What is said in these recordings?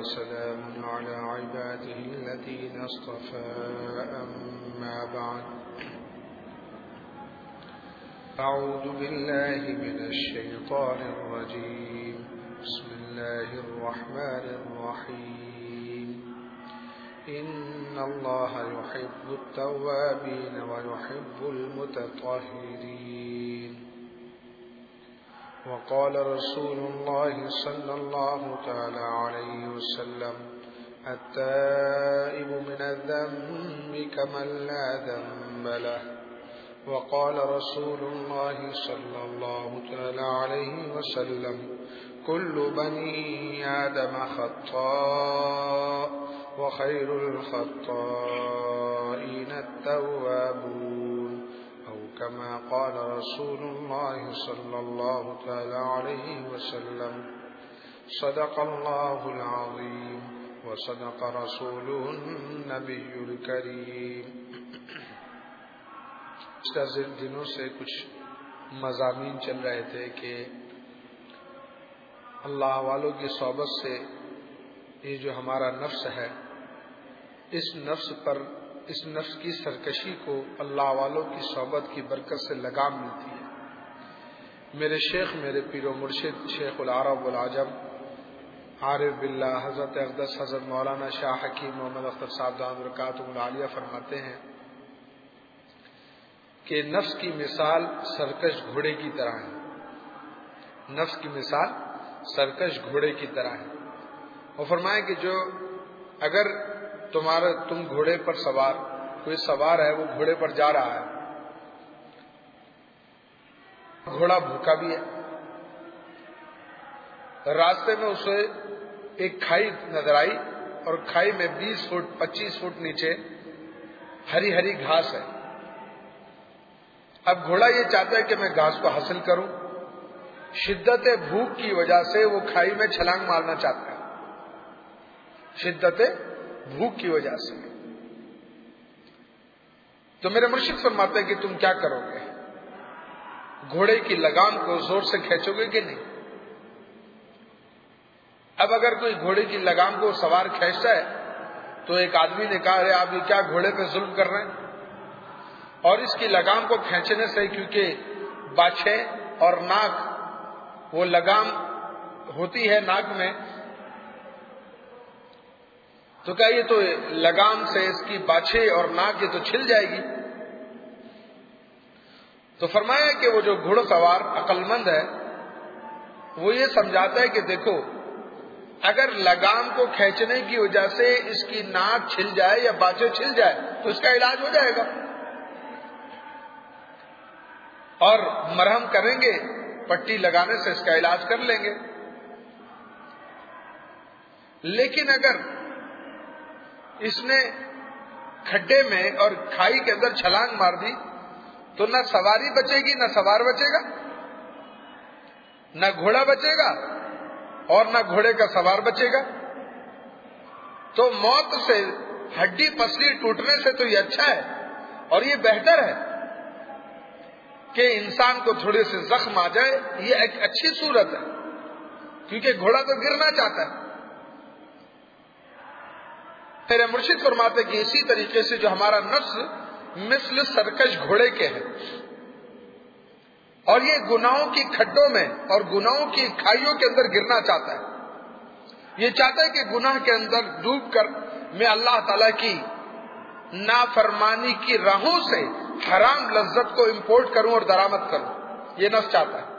وسلام على عباده الذين اصطفى أما بعد أعوذ بالله من الشيطان الرجيم بسم الله الرحمن الرحيم إن الله يحب التوابين ويحب المتطهرين وقال رسول الله صلى الله تعالى عليه وسلم التائب من الذنب كمن لا ذنب له وقال رسول الله صلى الله تعالى عليه وسلم كل بني آدم خطاء وخير الخطائين التوابون أو كما قال رسول الله صلى الله تعالى عليه وسلم صدق الله العظيم وصدق رسوله النبي الكريم. پچھلے دنوں سے کچھ مضامین چل رہے تھے کہ اللہ والوں کی صحبت سے یہ جو ہمارا نفس ہے اس نفس کی سرکشی کو اللہ والوں کی صحبت کی برکت سے لگام ملتی ہے. میرے شیخ میرے پیر و مرشد شیخ العرب والعجم عارف باللہ حضرت اقدس حضرت مولانا شاہ حکیم محمد اختر صاحب دامت برکاتہ العالیہ فرماتے ہیں کہ نفس کی مثال سرکش گھوڑے کی طرح ہے. نفس کی مثال سرکش گھوڑے کی طرح ہے. اور فرمایا کہ جو اگر تم گھوڑے پر سوار کوئی سوار ہے وہ گھوڑے پر جا رہا ہے, گھوڑا بھوکا بھی ہے, راستے میں اسے ایک کھائی نظر آئی اور کھائی میں 20 فٹ 25 فٹ نیچے ہری ہری گھاس ہے. اب گھوڑا یہ چاہتا ہے کہ میں گھاس کو حاصل کروں, شدت بھوک کی وجہ سے وہ کھائی میں چھلانگ مارنا چاہتا ہے, شدت بھوک کی وجہ سے. تو میرے مرشد فرماتے ہیں کہ تم کیا کرو گے, گھوڑے کی لگام کو زور سے کھینچو گے کہ نہیں؟ اب اگر کوئی گھوڑے کی لگام کو سوار کھینچتا ہے تو ایک آدمی نے کہا آپ یہ کیا گھوڑے پہ ظلم کر رہے ہیں, اور اس کی لگام کو کھینچنے سے کیونکہ باچھے اور ناک وہ لگام ہوتی ہے ناک میں, تو کیا یہ تو لگام سے اس کی باچھے اور ناک یہ تو چھل جائے گی. تو فرمایا کہ وہ جو گھوڑ سوار عقل مند ہے وہ یہ سمجھاتا ہے کہ دیکھو اگر لگام کو کھینچنے کی وجہ سے اس کی ناک چھل جائے یا باچھے چھل جائے تو اس کا علاج ہو جائے گا, اور مرہم کریں گے, پٹی لگانے سے اس کا علاج کر لیں گے. لیکن اگر اس نے کھڈے میں اور کھائی کے اندر چھلانگ مار دی تو نہ سواری بچے گی نہ سوار بچے گا, نہ گھوڑا بچے گا اور نہ گھوڑے کا سوار بچے گا. تو موت سے ہڈی پسلی ٹوٹنے سے تو یہ اچھا ہے اور یہ بہتر ہے کہ انسان کو تھوڑے سے زخم آ جائے, یہ ایک اچھی صورت ہے کیونکہ گھوڑا تو گرنا چاہتا ہے. میرے مرشد فرماتے کہ اسی طریقے سے جو ہمارا نفس مثل سرکش گھوڑے کے ہے اور یہ گناہوں کی کھڈوں میں اور گناہوں کی کھائیوں کے اندر گرنا چاہتا ہے. یہ چاہتا ہے کہ گناہ کے اندر ڈوب کر میں اللہ تعالی کی نافرمانی کی راہوں سے حرام لذت کو امپورٹ کروں اور درآمد کروں, یہ نفس چاہتا ہے.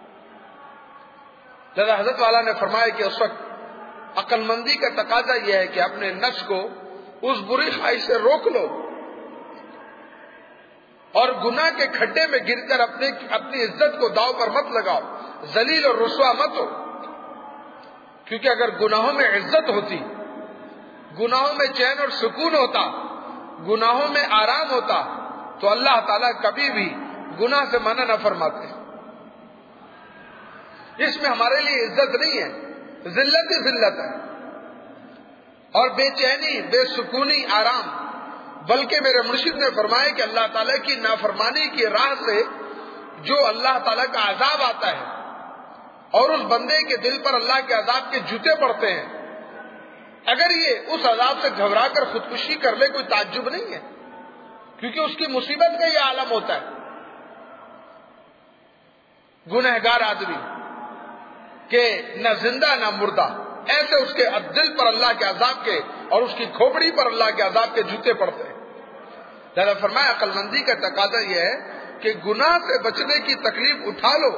لذا حضرت والا نے فرمایا کہ اس وقت عقل مندی کا تقاضا یہ ہے کہ اپنے نفس کو اس بری خواہش سے روک لو اور گناہ کے کھڈے میں گر کر اپنی عزت کو داؤ پر مت لگاؤ, ذلیل اور رسوا مت ہو. کیونکہ اگر گناہوں میں عزت ہوتی, گناہوں میں چین اور سکون ہوتا, گناہوں میں آرام ہوتا تو اللہ تعالیٰ کبھی بھی گناہ سے منع نہ فرماتے. اس میں ہمارے لیے عزت نہیں ہے, ذلت ہی ذلت ہے اور بے چینی, بے سکونی, آرام. بلکہ میرے مرشد نے فرمایا کہ اللہ تعالیٰ کی نافرمانی کی راہ سے جو اللہ تعالیٰ کا عذاب آتا ہے اور اس بندے کے دل پر اللہ کے عذاب کے جوتے پڑتے ہیں اگر یہ اس عذاب سے گھبرا کر خودکشی کر لے کوئی تعجب نہیں ہے، کیونکہ اس کی مصیبت کا یہ عالم ہوتا ہے. گنہگار آدمی کہ نہ زندہ نہ مردہ، ایسے اس کے دل پر اللہ کے عذاب کے اور اس کی کھوپڑی پر اللہ کے عذاب کے جوتے پڑتے ہیں. لہذا فرمایا عقل مندی کا تقاضا یہ ہے کہ گناہ سے بچنے کی تکلیف اٹھا لو،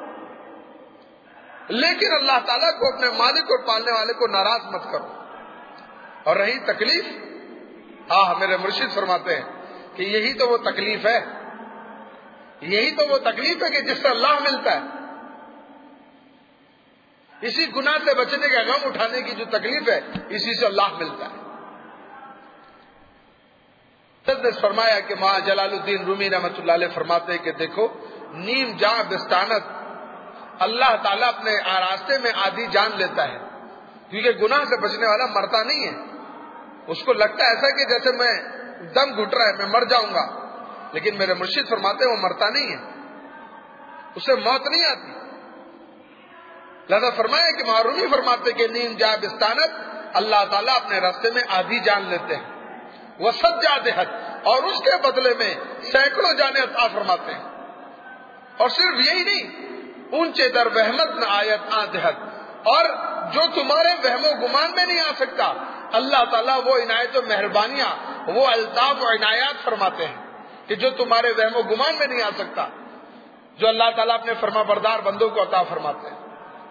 لیکن اللہ تعالیٰ کو، اپنے مالک اور پالنے والے کو ناراض مت کرو. اور رہی تکلیف، میرے مرشد فرماتے ہیں کہ یہی تو وہ تکلیف ہے، یہی تو وہ تکلیف ہے کہ جس سے اللہ ملتا ہے. اسی گناہ سے بچنے کا غم اٹھانے کی جو تکلیف ہے، اسی سے اللہ ملتا ہے. نے فرمایا کہ ماں جلال الدین رومی رحمۃ اللہ علیہ فرماتے ہیں کہ دیکھو، نیم جاں بستانت، اللہ تعالیٰ اپنے راستے میں آدھی جان لیتا ہے، کیونکہ گناہ سے بچنے والا مرتا نہیں ہے. اس کو لگتا ہے ایسا کہ جیسے میں دم گھٹ رہا ہے، میں مر جاؤں گا، لیکن میرے مرشد فرماتے ہیں وہ مرتا نہیں ہے، اسے موت نہیں آتی. لہذا فرمایا کہ معرومی فرماتے کہ نیم جاں بستانت، اللہ تعالیٰ اپنے راستے میں آدھی جان لیتے ہیں. وہ سب جاتے حد، اور اس کے بدلے میں سینکڑوں جانے عطا فرماتے ہیں. اور صرف یہی نہیں، اونچے در وہمت نہ آیت آدھت، اور جو تمہارے وہم و گمان میں نہیں آ سکتا، اللہ تعالیٰ وہ عنایت و مہربانیاں، وہ الطاف و عنایات فرماتے ہیں کہ جو تمہارے وہم و گمان میں نہیں آ سکتا، جو اللہ تعالیٰ اپنے فرما بردار بندوں کو عطا فرماتے ہیں.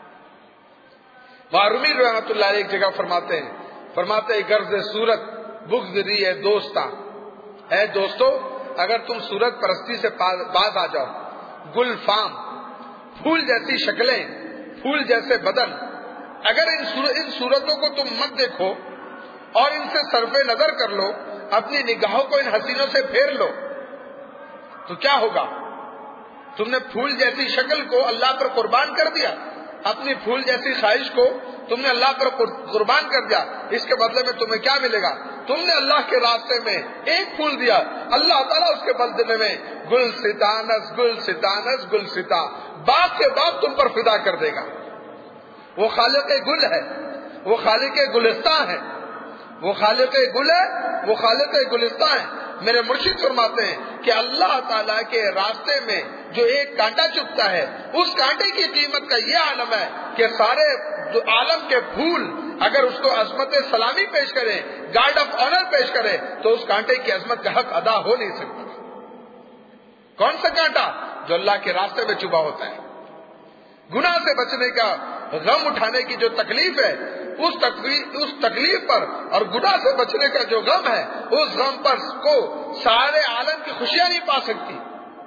معرومی رحمۃ اللہ علیہ ایک جگہ فرماتے ہیں غرض صورت بغض ری ہے دوستاں، اے دوستو اگر تم صورت پرستی سے باز آ جاؤ، گل فام، پھول جیسی شکلیں، پھول جیسے بدن، اگر ان صورتوں کو تم مت دیکھو اور ان سے صرف نظر کر لو، اپنی نگاہوں کو ان حسینوں سے پھیر لو، تو کیا ہوگا؟ تم نے پھول جیسی شکل کو اللہ پر قربان کر دیا، اپنی پھول جیسی خواہش کو تم نے اللہ پر قربان کر دیا. اس کے بدلے میں تمہیں کیا ملے گا؟ تم نے اللہ کے راستے میں ایک پھول دیا، اللہ تعالیٰ اس کے بدلے میں گل ستانس گل ستانس گل ستا، باغ کے باغ تم پر فدا کر دے گا. وہ خالق گل ہے، وہ خالق گلستان ہے، وہ خالق گل ہے، وہ خالق گلستان ہے. میرے مرشد فرماتے ہیں کہ اللہ تعالیٰ کے راستے میں جو ایک کانٹا چبھتا ہے، اس کانٹے کی قیمت کا یہ عالم ہے کہ سارے عالم کے پھول اگر اس کو عظمت سلامی پیش کریں، گارڈ آف آنر پیش کریں، تو اس کانٹے کی عظمت کا حق ادا ہو نہیں سکتا. کون سا کانٹا؟ جو اللہ کے راستے میں چبھا ہوتا ہے. گناہ سے بچنے کا غم اٹھانے کی جو تکلیف ہے، اس تکلیف پر اور گناہ سے بچنے کا جو غم ہے، اس غم پر کو سارے عالم کی خوشیاں نہیں پا سکتی.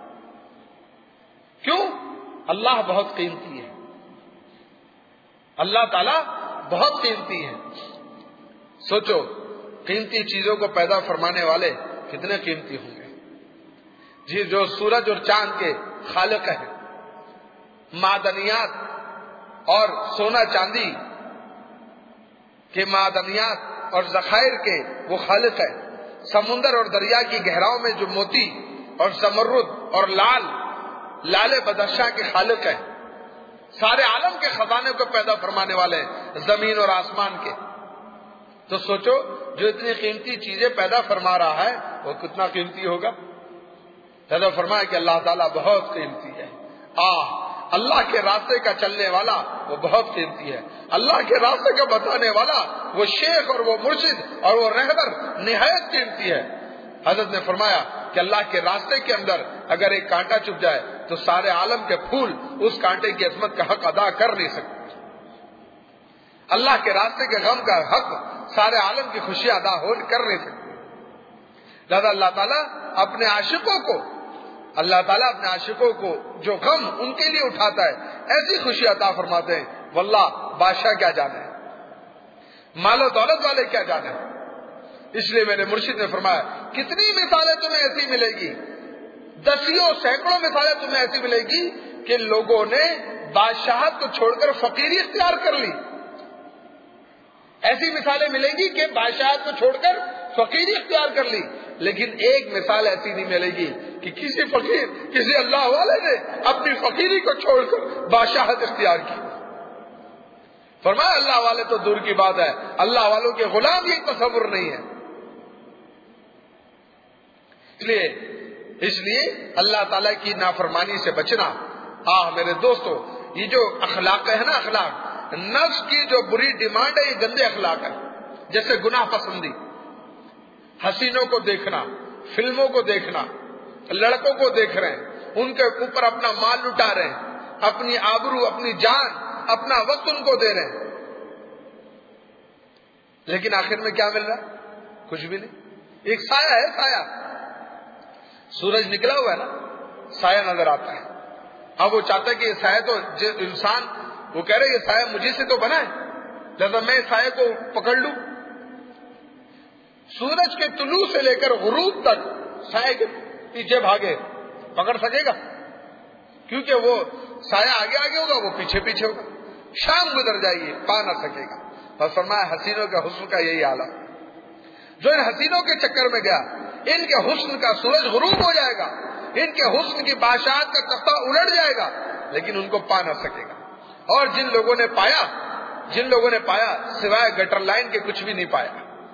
کیوں؟ اللہ بہت قیمتی ہے، اللہ تعالیٰ بہت قیمتی ہے. سوچو قیمتی چیزوں کو پیدا فرمانے والے کتنے قیمتی ہوں گے. جی جو سورج اور چاند کے خالق ہیں، معدنیات اور سونا چاندی کے معدنیات اور ذخائر کے وہ خالق ہے. سمندر اور دریا کی گہراؤں میں جو موتی اور زمرد اور لال بدخشاں کے خالق ہے. سارے عالم کے خزانے کو پیدا فرمانے والے ہیں، زمین اور آسمان کے. تو سوچو جو اتنی قیمتی چیزیں پیدا فرما رہا ہے وہ کتنا قیمتی ہوگا. پیدا فرمایا کہ اللہ تعالیٰ بہت قیمتی ہے. اللہ کے راستے کا چلنے والا وہ بہت قیمتی ہے. اللہ کے راستے کا بتانے والا وہ شیخ اور وہ مرشد اور وہ رہبر نہایت قیمتی ہے. حضرت نے فرمایا کہ اللہ کے راستے کے اندر اگر ایک کانٹا چبھ جائے تو سارے عالم کے پھول اس کانٹے کی عظمت کا حق ادا کر نہیں سکتے. اللہ کے راستے کے غم کا حق سارے عالم کی خوشی ادا کر نہیں سکتے. لہذا اللہ تعالیٰ اپنے عاشقوں کو جو غم ان کے لیے اٹھاتا ہے ایسی خوشی عطا فرماتے ہیں. واللہ بادشاہ کیا جانے، مال و دولت والے کیا جانے. اس لیے میرے مرشد نے فرمایا کتنی مثالیں تمہیں ایسی ملے گی، دسیوں سینکڑوں مثالیں تمہیں ایسی ملے گی کہ لوگوں نے بادشاہت کو چھوڑ کر فقیری اختیار کر لی. ایسی مثالیں ملیں گی کہ بادشاہت کو چھوڑ کر فقیری اختیار کر لی. لیکن ایک مثال ایسی نہیں ملے گی کہ کسی فقیر، کسی اللہ والے نے اپنی فقیری کو چھوڑ کر بادشاہت اختیار کی. فرمایا اللہ والے تو دور کی بات ہے، اللہ والوں کے غلام یہ تصور نہیں ہے۔ اس لیے اللہ تعالیٰ کی نافرمانی سے بچنا۔ میرے دوستو، یہ جو اخلاق ہے نا، اخلاق نفس کی جو بری ڈیمانڈ ہے، یہ گندے اخلاق ہے، جیسے گناہ پسندی، حسینوں کو دیکھنا، فلموں کو دیکھنا، لڑکوں کو دیکھ رہے ہیں، ان کے اوپر اپنا مال لٹا رہے ہیں، اپنی آبرو، اپنی جان، اپنا وقت ان کو دے رہے ہیں، لیکن آخر میں کیا مل رہا ہے؟ کچھ بھی نہیں۔ ایک سایہ ہے، سایہ، سورج نکلا ہوا ہے نا، سایہ نظر آتا ہے۔ اب وہ چاہتا ہے کہ یہ سایہ تو انسان، وہ کہہ رہے یہ سایہ مجھے سے تو بنا ہے، لہذا میں سایہ کو پکڑ لوں۔ سورج کے طلوع سے لے کر غروب تک سایہ کے پیچھے بھاگے، پکڑ سکے گا؟ کیونکہ وہ سایہ آگے آگے ہوگا، وہ پیچھے پیچھے ہوگا، شام گزر جائے گی، پا نہ سکے گا۔ اور فرمایا حسینوں کے حسن کا یہی حال ہے، جو ان حسینوں کے چکر میں گیا، ان کے حسن کا سورج غروب ہو جائے گا، ان کے حسن کی بادشاہت کا تختہ الٹ جائے گا، لیکن ان کو پا نہ سکے گا۔ اور جن لوگوں نے پایا سوائے گٹر لائن کے کچھ بھی نہیں پایا۔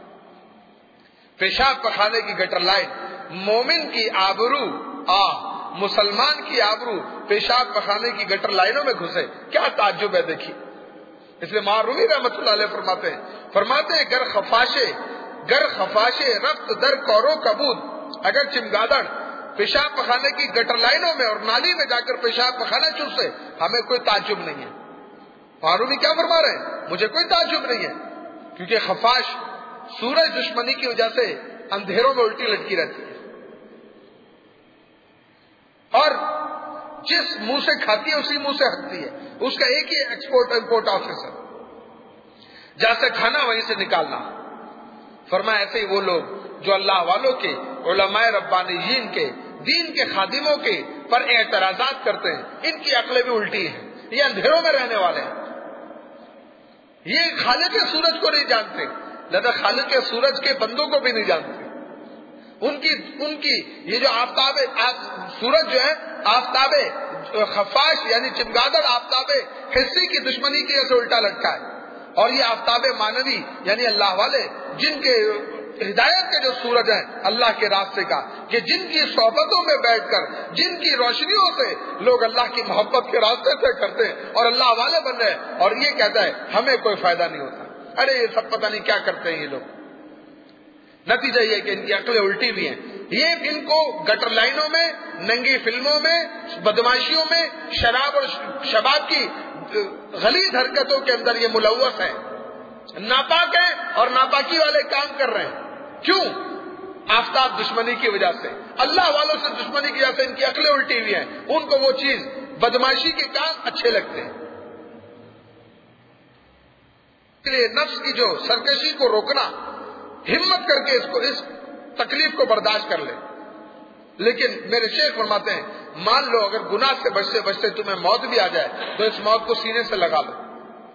پیشاب پخانے کی گٹر لائن، مومن کی آبرو، مسلمان کی آبرو پیشاب پخانے کی گٹر لائنوں میں گھسے، کیا تعجب ہے دیکھیے۔ اس لیے معروی رحمت اللہ علیہ فرماتے ہیں گر خفاشے رفت در کورو کبود، اگر چمگادڑ پیشاب پخانے کی گٹر لائنوں میں اور نالی میں جا کر پیشاب پخانا چوسے، ہمیں کوئی تعجب نہیں ہے۔ معروی کیا فرما رہے ہیں؟ مجھے کوئی تعجب نہیں ہے، کیونکہ خفاش سورج دشمنی کی وجہ سے اندھیروں میں الٹی لٹکی رہتی ہے، اور جس منہ سے کھاتی ہے اسی منہ سے ہٹتی ہے، اس کا ایک ہی ایکسپورٹ امپورٹ آفس ہے، جہاں سے کھانا وہیں سے نکالنا۔ فرمایا ایسے ہی وہ لوگ جو اللہ والوں کے، علماء ربانیین کے، دین کے خادموں کے پر اعتراضات کرتے ہیں، ان کی عقلیں بھی الٹی ہیں، یہ اندھیروں میں رہنے والے ہیں، یہ خالق سورج کو نہیں جانتے، لہذا خالق سورج کے بندوں کو بھی نہیں جانتے۔ ان کی یہ جو آفتاب سورج جو ہے، آفتاب خفاش یعنی چمگادڑ آفتاب حصی کی دشمنی کی وجہ سے الٹا لٹکا ہے، اور یہ آفتاب مانوی یعنی اللہ والے، جن کے ہدایت کے جو سورج ہیں اللہ کے راستے کا، کہ جن کی صحبتوں میں بیٹھ کر، جن کی روشنیوں سے لوگ اللہ کی محبت کے راستے سے کرتے ہیں اور اللہ والے بن رہے ہیں، اور یہ کہتا ہے ہمیں کوئی فائدہ نہیں ہوتا، ارے یہ سب پتہ نہیں کیا کرتے ہیں یہ لوگ۔ نتیجہ یہ کہ ان کی عقلیں الٹی بھی ہیں، یہ ان کو گٹر لائنوں میں، ننگی فلموں میں، بدماشیوں میں، شراب اور شباب کی غلیظ حرکتوں کے اندر یہ ملوث ہے، ناپاک ہے اور ناپاکی والے کام کر رہے ہیں۔ کیوں؟ آفتاب دشمنی کی وجہ سے، اللہ والوں سے دشمنی کی وجہ سے ان کی عقلیں الٹی ہوئی ہیں، ان کو وہ چیز بدماشی کے کام اچھے لگتے ہیں۔ اس لیے نفس کی جو سرکشی کو روکنا، ہمت کر کے اس تکلیف کو برداشت کر لے۔ لیکن میرے شیخ فرماتے ہیں، مان لو اگر گناہ سے بچتے بچتے تمہیں موت بھی آ جائے تو اس موت کو سینے سے لگا لو۔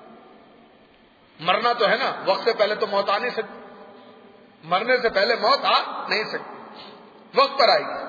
مرنا تو ہے نا، وقت سے پہلے تو موت آ نہیں سکتی، مرنے سے پہلے موت آ نہیں سکتی، وقت پر آئے گی،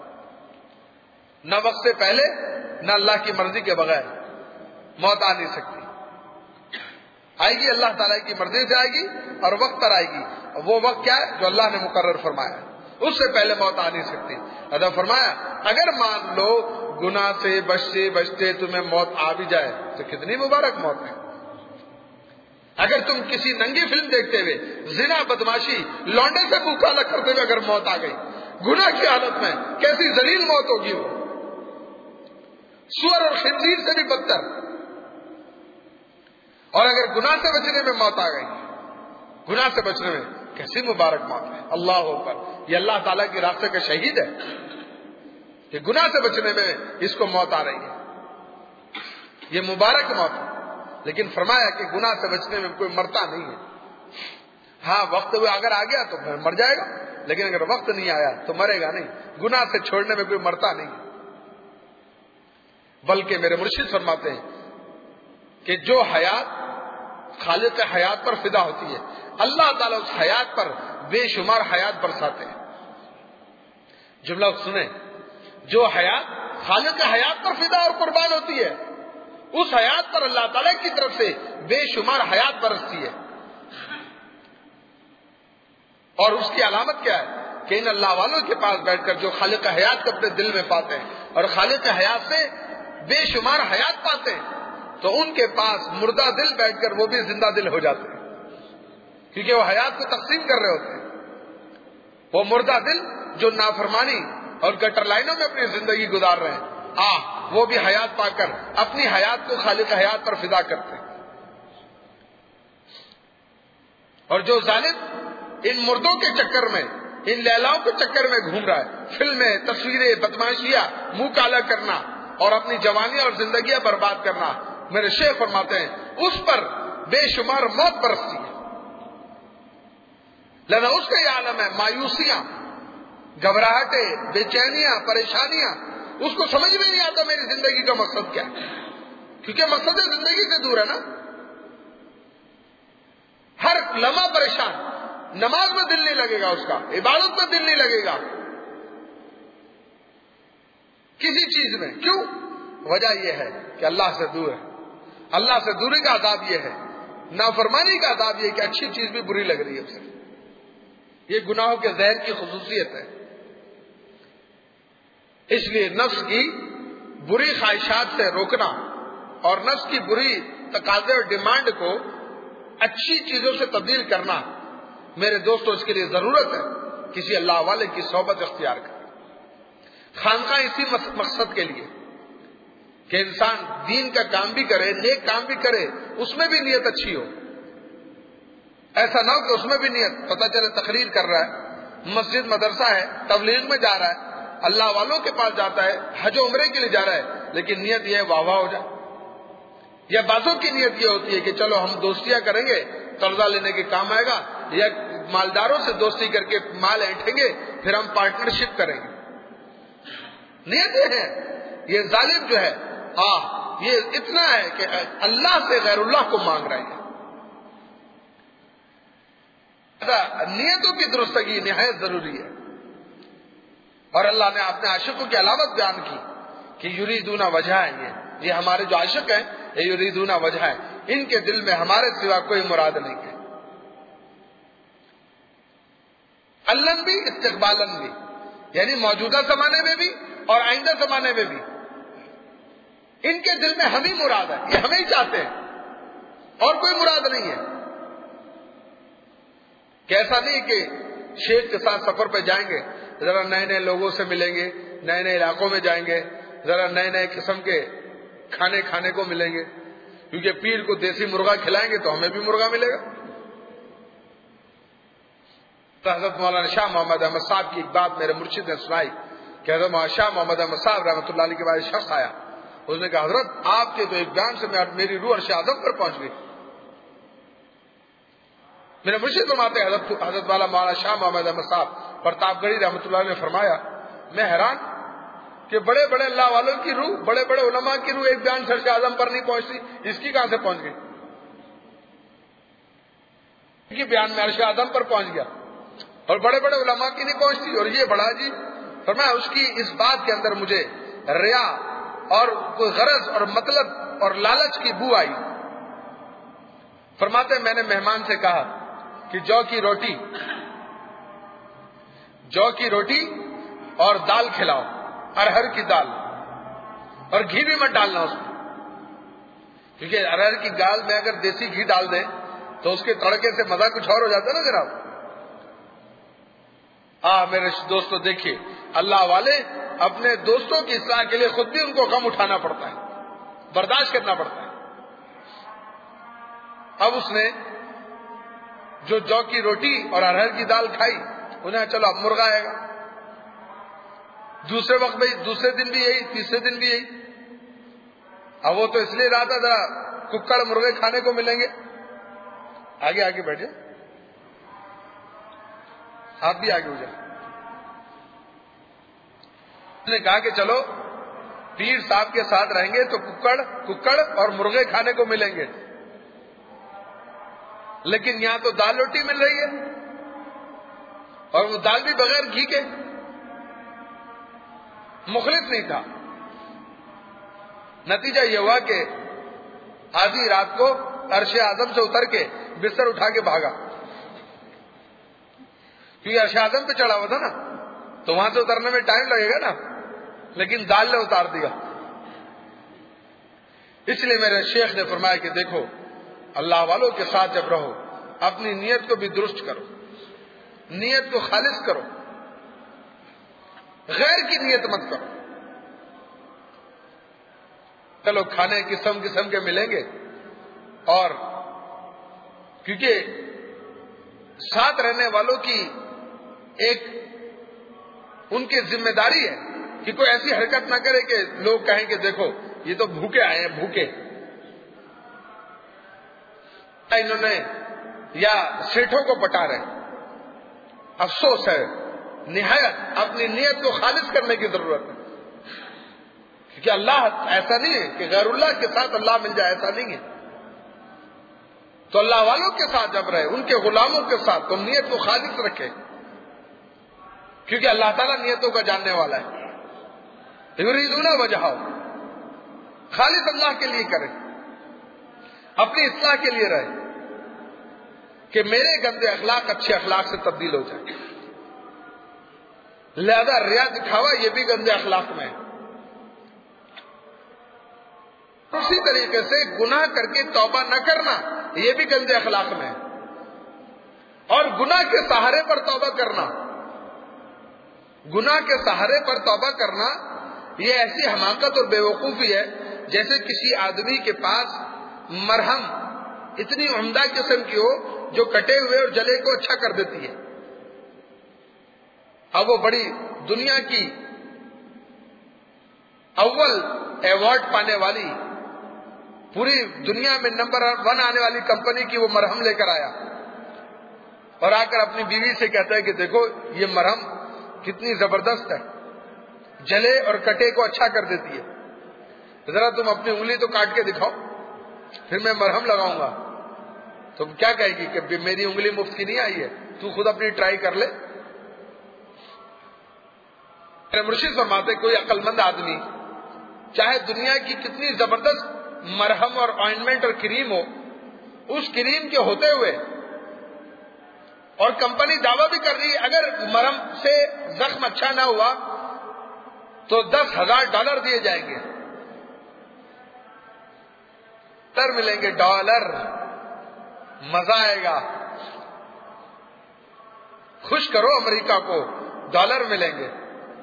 نہ وقت سے پہلے نہ اللہ کی مرضی کے بغیر موت آ نہیں سکتی، آئے گی اللہ تعالیٰ کی مرضی سے آئے گی اور وقت پر آئے گی، اور وہ وقت کیا ہے جو اللہ نے مقرر فرمایا ہے، اس سے پہلے موت آ نہیں سکتی۔ ادا فرمایا اگر مان لو گناہ سے بچتے بچتے تمہیں موت آ بھی جائے تو کتنی مبارک موت ہے۔ اگر تم کسی ننگی فلم دیکھتے ہوئے، زنا، بدماشی، لونڈے سے منہ کالا کرتے ہوئے اگر موت آ گئی گناہ کی حالت میں، کیسی ذلیل موت ہوگی وہ، سور اور خنزیر سے بھی بدتر۔ اور اگر گناہ سے بچنے میں موت آ گئی، گناہ سے بچنے میں کیسی مبارک موت ہے۔ اللہ اکبر، یہ اللہ تعالیٰ کے راستے کا شہید ہے کہ گناہ سے بچنے میں اس کو موت آ رہی ہے، یہ مبارک موت ہے۔ لیکن فرمایا کہ گناہ سے بچنے میں کوئی مرتا نہیں ہے، ہاں وقت اگر آ گیا تو مر جائے گا، لیکن اگر وقت نہیں آیا تو مرے گا نہیں، گناہ سے چھوڑنے میں کوئی مرتا نہیں ہے۔ بلکہ میرے مرشد فرماتے ہیں کہ جو حیات خالق حیات پر فدا ہوتی ہے، اللہ تعالیٰ اس حیات پر بے شمار حیات برساتے ہیں۔ جملہ سنیں، جو حیات خالق حیات پر فدا اور قربان ہوتی ہے، اس حیات پر اللہ تعالیٰ کی طرف سے بے شمار حیات برستی ہے. اور اس کی علامت کیا ہے کہ ان اللہ والوں کے پاس بیٹھ کر جو خالق حیات کو اپنے دل میں پاتے ہیں اور خالق حیات سے بے شمار حیات پاتے ہیں، تو ان کے پاس مردہ دل بیٹھ کر وہ بھی زندہ دل ہو جاتے ہیں، کیونکہ وہ حیات کو تقسیم کر رہے ہوتے ہیں. وہ مردہ دل جو نافرمانی اور گٹر لائنوں میں اپنی زندگی گزار رہے ہیں، وہ بھی حیات پا کر اپنی حیات کو خالق حیات پر فدا کرتے ہیں. اور جو ظالم ان مردوں کے چکر میں، ان لیلاؤں کے چکر میں گھوم رہا ہے، فلمیں، تصویریں، بدماشیاں، منہ کالا کرنا اور اپنی جوانیاں اور زندگیاں برباد کرنا، میرے شیخ فرماتے ہیں اس پر بے شمار موت برستی ہے. لہذا اس کا یہ عالم ہے مایوسیاں، گھبراہٹیں، بے چینیاں، پریشانیاں. اس کو سمجھ میں نہیں آتا میری زندگی کا مقصد کیا ہے، کیونکہ مقصد زندگی سے دور ہے نا. ہر لمحہ پریشان، نماز میں دل نہیں لگے گا اس کا، عبادت میں دل نہیں لگے گا، کسی چیز میں. کیوں؟ وجہ یہ ہے کہ اللہ سے دور ہے. اللہ سے دوری کا عذاب یہ ہے، نافرمانی کا عذاب یہ کہ اچھی چیز بھی بری لگ رہی ہے اسے. یہ گناہوں کے زہر کی خصوصیت ہے. اس لیے نفس کی بری خواہشات سے روکنا اور نفس کی بری تقاضے اور ڈیمانڈ کو اچھی چیزوں سے تبدیل کرنا، میرے دوستوں اس کے لیے ضرورت ہے کسی اللہ والے کی صحبت اختیار کریں. خانقاہ اسی مقصد کے لیے کہ انسان دین کا کام بھی کرے، نیک کام بھی کرے، اس میں بھی نیت اچھی ہو. ایسا نہ ہو کہ اس میں بھی نیت، پتہ چلے تقریر کر رہا ہے، مسجد مدرسہ ہے، تبلیغ میں جا رہا ہے، اللہ والوں کے پاس جاتا ہے، حج و عمرے کے لیے جا رہا ہے، لیکن نیت یہ ہے واہ واہ ہو جائے. یا بعضوں کی نیت یہ ہوتی ہے کہ چلو ہم دوستیاں کریں گے، قرضہ لینے کے کام آئے گا، یا مالداروں سے دوستی کر کے مال اینٹیں گے، پھر ہم پارٹنرشپ کریں گے. نیت یہ ہے. یہ ظالم جو ہے یہ اتنا ہے کہ اللہ سے غیر اللہ کو مانگ رہے ہیں. نیتوں کی درستگی نہایت ضروری ہے. اور اللہ نے اپنے عاشقوں کی علامت بیان کی کہ یریدون وجہ ہے. یہ ہمارے جو عاشق ہیں یہ یریدون وجہ ہے، ان کے دل میں ہمارے سوا کوئی مراد نہیں ہے. علن بھی استقبالن بھی، یعنی موجودہ زمانے میں بھی اور آئندہ زمانے میں بھی ان کے دل میں ہم ہی مراد ہے، یہ ہمیں ہی چاہتے ہیں اور کوئی مراد نہیں ہے. کہ ایسا نہیں کہ شیخ کے ساتھ سفر پہ جائیں گے، ذرا نئے نئے لوگوں سے ملیں گے، نئے نئے علاقوں میں جائیں گے، ذرا نئے نئے قسم کے کھانے کو ملیں گے، کیونکہ پیر کو دیسی مرغا کھلائیں گے تو ہمیں بھی مرغا ملے گا. تو حضرت مولانا شاہ محمد احمد صاحب کی ایک بات میرے مرشد نے سنائی کہ حضرت مولانا شاہ محمد احمد صاحب رحمۃ اللہ علیہ کے بعد شخص آیا، اس نے کہا حضرت آپ کے تو ایک بیان سے میری روح عرش اعظم پر پہنچ گئی. میرے مرشد فرماتے ہیں حضرت والا مولانا شاہ محمد احمد صاحب پرتاپ گڑھی رحمۃ اللہ علیہ نے فرمایا، میں حیران کہ بڑے بڑے اللہ والوں کی روح، بڑے بڑے علماء کی روح ایک بیان سے عرش اعظم پر نہیں پہنچتی، اس کی کہاں سے پہنچ گئی؟ کی بیان میں عرش اعظم پر پہنچ گیا اور بڑے بڑے علماء کی نہیں پہنچتی، اور یہ بڑا جی. فرمایا اس کی اس بات کے اندر مجھے ریا اور کوئی غرض اور مطلب اور لالچ کی بو آئی. فرماتے میں نے مہمان سے کہا کہ جو کی روٹی اور دال کھلاؤ، ارہر کی دال، اور گھی بھی مت ڈالنا اس میں، کیونکہ ارہر کی دال میں اگر دیسی گھی ڈال دیں تو اس کے تڑکے سے مزہ کچھ اور ہو جاتا ہے نا جناب. میرے دوستوں دیکھیے، اللہ والے اپنے دوستوں کی اصلاح کے لیے خود بھی ان کو غم اٹھانا پڑتا ہے، برداشت کرنا پڑتا ہے. اب اس نے جو کی روٹی اور ارہر کی دال کھائی، انہیں چلو اب مرغا آئے گا. دوسرے وقت بھی، دوسرے دن بھی یہی، تیسرے دن بھی یہی. اب وہ تو اس لیے رہا تھا ذرا ککڑ مرغے کھانے کو ملیں گے. آگے بیٹھے، آپ بھی آگے ہو جائیں. اس نے کہا کہ چلو پیر صاحب کے ساتھ رہیں گے تو ککڑ اور مرغے کھانے کو ملیں گے، لیکن یہاں تو دال روٹی مل رہی ہے، اور وہ دال بھی بغیر گھی کے. مخلص نہیں تھا. نتیجہ یہ ہوا کہ آدھی رات کو عرش اعظم سے اتر کے بستر اٹھا کے بھاگا، کیونکہ عرش اعظم پہ چڑھا ہوا تھا نا، تو وہاں سے اترنے میں ٹائم لگے گا نا، لیکن دال نے اتار دیا۔ اس لیے میرے شیخ نے فرمایا کہ دیکھو، اللہ والوں کے ساتھ جب رہو اپنی نیت کو بھی درست کرو، نیت کو خالص کرو، غیر کی نیت مت کرو۔ چلو کھانے قسم قسم کے ملیں گے، اور کیونکہ ساتھ رہنے والوں کی ایک ان کی ذمہ داری ہے کہ کوئی ایسی حرکت نہ کرے کہ لوگ کہیں کہ دیکھو یہ تو بھوکے آئے ہیں، بھوکے، انہوں نے یا سیٹھوں کو پٹا رہے۔ افسوس ہے نہایت، اپنی نیت کو خالص کرنے کی ضرورت ہے، کیونکہ اللہ ایسا نہیں ہے کہ غیر اللہ کے ساتھ اللہ مل جائے، ایسا نہیں ہے۔ تو اللہ والوں کے ساتھ جب رہے، ان کے غلاموں کے ساتھ، تو نیت کو خالص رکھے، کیونکہ اللہ تعالیٰ نیتوں کا جاننے والا ہے۔ یریدون وجہہ، خالص اللہ کے لیے کرے، اپنی اصلاح کے لیے رہے کہ میرے گندے اخلاق اچھے اخلاق سے تبدیل ہو جائے۔ لہذا ریا دکھاوا یہ بھی گندے اخلاق میں ہے۔ اسی طریقے سے گناہ کر کے توبہ نہ کرنا یہ بھی گندے اخلاق میں ہے، اور گناہ کے سہارے پر توبہ کرنا، گناہ کے سہارے پر توبہ کرنا یہ ایسی حماقت اور بیوقوفی ہے جیسے کسی آدمی کے پاس مرہم اتنی عمدہ قسم کی ہو جو کٹے ہوئے اور جلے کو اچھا کر دیتی ہے۔ اب وہ بڑی دنیا کی اول ایوارڈ پانے والی، پوری دنیا میں نمبر 1 آنے والی کمپنی کی وہ مرہم لے کر آیا، اور آ کر اپنی بیوی سے کہتا ہے کہ دیکھو یہ مرہم کتنی زبردست ہے، جلے اور کٹے کو اچھا کر دیتی ہے، ذرا تم اپنی انگلی تو کاٹ کے دکھاؤ پھر میں مرہم لگاؤں گا۔ تو کیا کہے گی کہ میری انگلی مفت کی نہیں آئی ہے، تو خود اپنی ٹرائی کر لے۔ مرشد فرماتے کوئی عقل مند آدمی چاہے دنیا کی کتنی زبردست مرہم اور آئنمنٹ اور کریم ہو، اس کریم کے ہوتے ہوئے، اور کمپنی دعویٰ بھی کر رہی ہے اگر مرہم سے زخم اچھا نہ ہوا تو $10,000 دیے جائیں گے، ڈالر ملیں گے، ڈالر، مزہ آئے گا، خوش کرو امریکہ کو، ڈالر ملیں گے،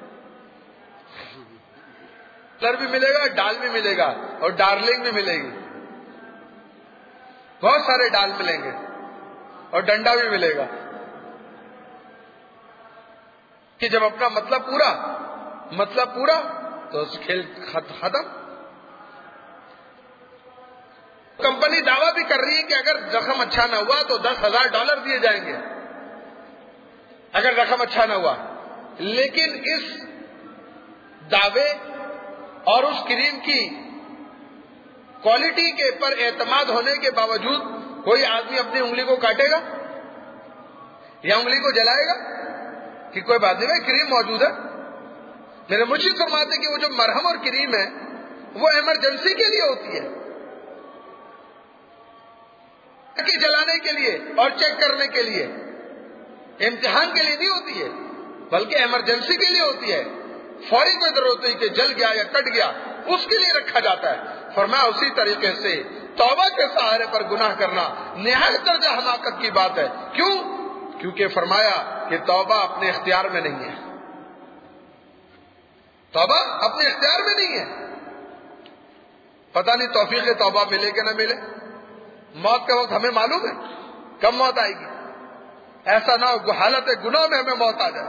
ڈالر بھی ملے گا، ڈال بھی ملے گا، اور ڈارلنگ بھی ملے گی، بہت سارے ڈال ملیں گے، اور ڈنڈا بھی ملے گا، کہ جب اپنا مطلب پورا تو کھیل ختم۔ کمپنی دعویٰ بھی کر رہی ہے کہ اگر زخم اچھا نہ ہوا تو $10,000 دیے جائیں گے اگر زخم اچھا نہ ہوا، لیکن اس دعوے اور اس کریم کی کوالٹی کے پر اعتماد ہونے کے باوجود کوئی آدمی اپنی انگلی کو کاٹے گا یا انگلی کو جلائے گا کہ کوئی بات نہیں بھائی کریم موجود ہے۔ میرے مرشد فرماتے کہ وہ جو مرہم اور کریم ہے وہ ایمرجنسی کے لیے ہوتی ہے، کہ جلانے کے لیے اور چیک کرنے کے لیے، امتحان کے لیے نہیں ہوتی ہے، بلکہ ایمرجنسی کے لیے ہوتی ہے۔ فوری کوئی ضرورت ہوئی کہ جل گیا یا کٹ گیا، اس کے لیے رکھا جاتا ہے۔ فرمایا اسی طریقے سے توبہ کے سہارے پر گناہ کرنا نہایت درجہ حماقت کی بات ہے۔ کیوں؟ کیونکہ فرمایا کہ توبہ اپنے اختیار میں نہیں ہے، توبہ اپنے اختیار میں نہیں ہے۔ پتہ نہیں توفیق توبہ ملے کہ نہ ملے، موت کا وقت ہمیں معلوم ہے کب موت آئے گی، ایسا نہ ہو حالت گناہ میں ہمیں موت آ جائے،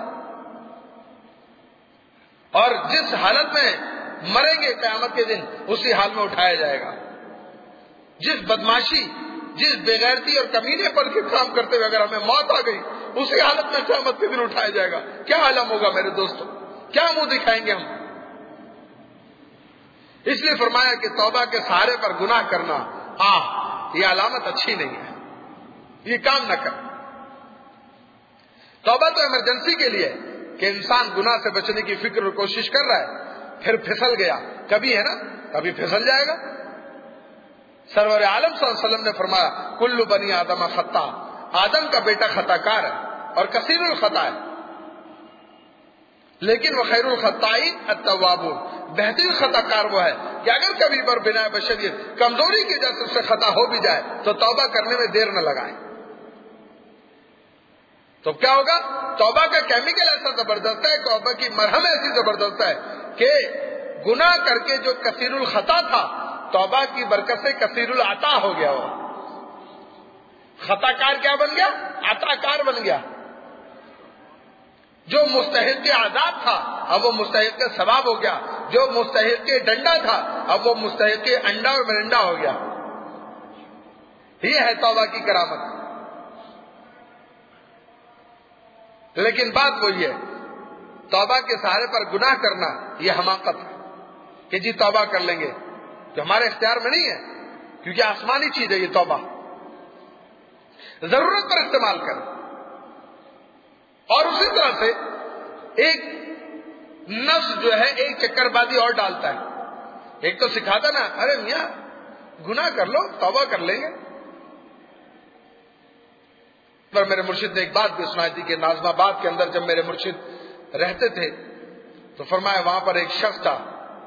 اور جس حالت میں مریں گے قیامت کے دن اسی حال میں اٹھایا جائے گا۔ جس بدماشی، جس بےغیرتی اور کمینے پر کے کام کرتے ہوئے اگر ہمیں موت آ گئی اسی حالت میں قیامت کے دن اٹھایا جائے گا، کیا عالم ہوگا میرے دوستوں، کیا منہ دکھائیں گے ہم۔ اس لیے فرمایا کہ توبہ کے سہارے پر گناہ کرنا یہ علامت اچھی نہیں ہے، یہ کام نہ کر۔ توبہ تو ایمرجنسی کے لیے کہ انسان گناہ سے بچنے کی فکر اور کوشش کر رہا ہے، پھر پھسل گیا، کبھی ہے نا کبھی پھسل جائے گا، سرور عالم صلی اللہ علیہ وسلم نے فرمایا کل بنی آدم خطا، آدم کا بیٹا خطا کار ہے اور کثیر الخطا ہے، لیکن وہ خیر الخطائین التوابون، بہترین خطا کار وہ ہے کہ اگر کبھی پر بنا بشریت کمزوری کی وجہ سے اس سے خطا ہو بھی جائے تو توبہ کرنے میں دیر نہ لگائیں۔ تو کیا ہوگا؟ توبہ کا کیمیکل ایسا زبردست ہے، توبہ کی مرہم ایسی زبردست ہے کہ گناہ کر کے جو کثیر الخطا تھا، توبہ کی برکت سے کثیر العطا ہو گیا، وہ خطا کار کیا بن گیا؟ عطا کار بن گیا۔ جو مستحق کے عذاب تھا اب وہ مستحق کے ثواب ہو گیا، جو مستحق کے ڈنڈا تھا اب وہ مستحق کے انڈا اور مرنڈا ہو گیا۔ یہ ہے توبہ کی کرامت۔ لیکن بات وہی ہے، توبہ کے سہارے پر گناہ کرنا یہ حماقت ہے کہ جی توبہ کر لیں گے، جو ہمارے اختیار میں نہیں ہے، کیونکہ آسمانی چیز ہے یہ توبہ۔ ضرورت پر استعمال کریں۔ اور اسی طرح سے ایک نفس جو ہے ایک چکر بازی اور ڈالتا ہے، ایک تو سکھاتا نا ارے میاں گناہ کر لو توبہ کر لیں گے۔ پر میرے مرشد نے ایک بات بھی سنائی تھی کہ ناظم آباد کے اندر جب میرے مرشد رہتے تھے تو فرمایا وہاں پر ایک شخص تھا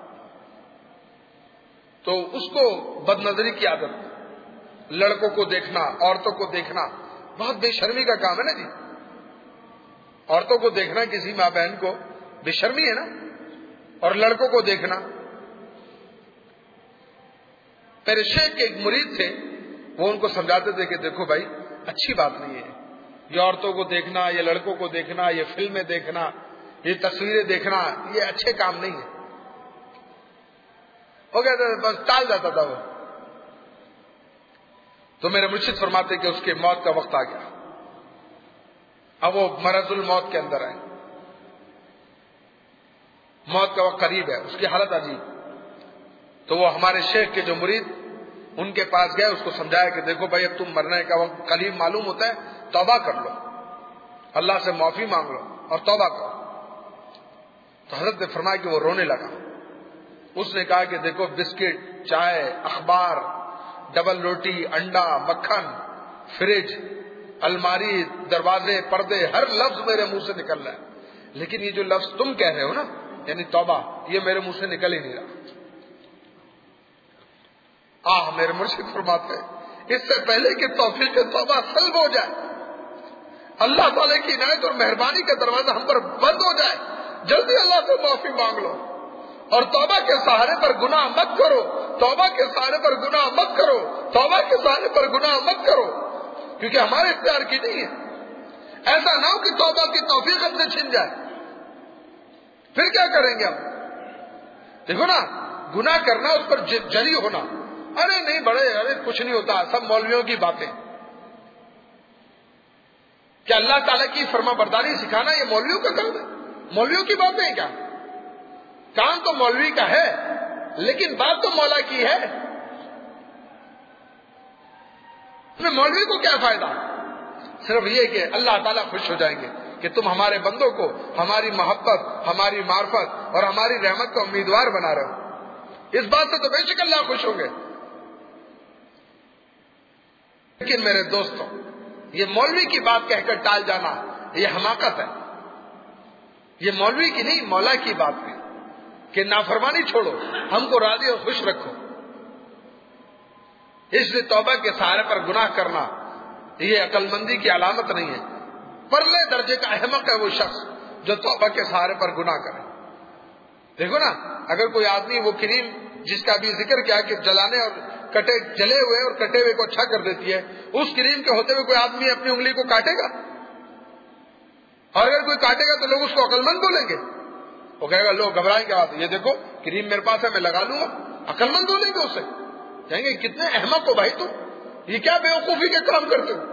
تو اس کو بد نظری کی عادت، لڑکوں کو دیکھنا، عورتوں کو دیکھنا، بہت بے شرمی کا کام ہے نا جی، عورتوں کو دیکھنا کسی ماں بہن کو بے شرمی ہے نا، اور لڑکوں کو دیکھنا۔ میرے شیخ کے ایک مرید تھے، وہ ان کو سمجھاتے تھے کہ دیکھو بھائی اچھی بات نہیں ہے یہ عورتوں کو دیکھنا، یہ لڑکوں کو دیکھنا، یہ فلمیں دیکھنا، یہ تصویریں دیکھنا، یہ اچھے کام نہیں ہے۔ ہو گیا تھا بس ٹال جاتا تھا وہ۔ تو میرے مرشد فرماتے کہ اس کے موت کا وقت آ گیا، اب وہ مرض الموت کے اندر ہے، موت کا وقت قریب ہے، اس کی حالت عجیب۔ تو وہ ہمارے شیخ کے جو مرید ان کے پاس گئے، اس کو سمجھایا کہ دیکھو بھائی اب تم مرنے کا وقت قریب معلوم ہوتا ہے، توبہ کر لو، اللہ سے معافی مانگ لو اور توبہ کرو۔ تو حضرت نے فرمایا کہ وہ رونے لگا۔ اس نے کہا کہ دیکھو بسکٹ، چائے، اخبار، ڈبل روٹی، انڈا، مکھن، فریج، الماری، دروازے، پردے، ہر لفظ میرے منہ سے نکل رہا ہے، لیکن یہ جو لفظ تم کہہ رہے ہو نا یعنی توبہ، یہ میرے منہ سے نکل ہی نہیں رہا۔ میرے مرشد فرماتے اس سے پہلے کہ توفیق توبہ سلب ہو جائے، اللہ تعالیٰ کی عنایت اور مہربانی کا دروازہ ہم پر بند ہو جائے، جلدی اللہ سے معافی مانگ لو اور توبہ کے سہارے پر گناہ مت کرو، توبہ کے سہارے پر گناہ مت کرو، توبہ کے سہارے پر گناہ مت کرو، کیونکہ ہمارے اختیار کی نہیں ہے۔ ایسا نہ ہو کہ توبہ کی توفیق ہم سے چھن جائے، پھر کیا کریں گے ہم؟ دیکھو نا، گناہ کرنا، اس پر جری ہونا، ارے نہیں بڑے، ارے کچھ نہیں ہوتا، سب مولویوں کی باتیں۔ کیا اللہ تعالیٰ کی فرما برداری سکھانا یہ مولویوں کا کام ہے؟ مولویوں کی باتیں ہیں کیا؟ کام تو مولوی کا ہے لیکن بات تو مولا کی ہے۔ مولوی کو کیا فائدہ؟ صرف یہ کہ اللہ تعالیٰ خوش ہو جائیں گے کہ تم ہمارے بندوں کو ہماری محبت، ہماری معرفت اور ہماری رحمت کا امیدوار بنا رہے ہو، اس بات سے تو بے شک اللہ خوش ہوں گے۔ لیکن میرے دوستوں، یہ مولوی کی بات کہہ کر ٹال جانا یہ حماقت ہے۔ یہ مولوی کی نہیں، مولا کی بات ہے کہ نافرمانی چھوڑو، ہم کو راضی اور خوش رکھو۔ اس لیے توبہ کے سہارے پر گناہ کرنا یہ عقل مندی کی علامت نہیں ہے۔ پرلے درجے کا احمق ہے وہ شخص جو توبہ کے سہارے پر گناہ کرے۔ دیکھو نا، اگر کوئی آدمی وہ کریم جس کا بھی ذکر کیا کہ جلانے اور جلے ہوئے اور کٹے ہوئے کو اچھا کر دیتی ہے، اس کریم کے ہوتے ہوئے کوئی آدمی اپنی انگلی کو کاٹے گا؟ اور اگر کوئی کاٹے گا تو لوگ اس کو عقل مند بولیں گے؟ وہ کہے گا لوگ گھبرائیں گے، یہ دیکھو کریم میرے پاس ہے میں لگا لوں گا، عقل مند بولیں گے اسے، کہیں گے کتنے احمق ہو بھائی تم، یہ کیا بیوقوفی کے کام کرتے ہو۔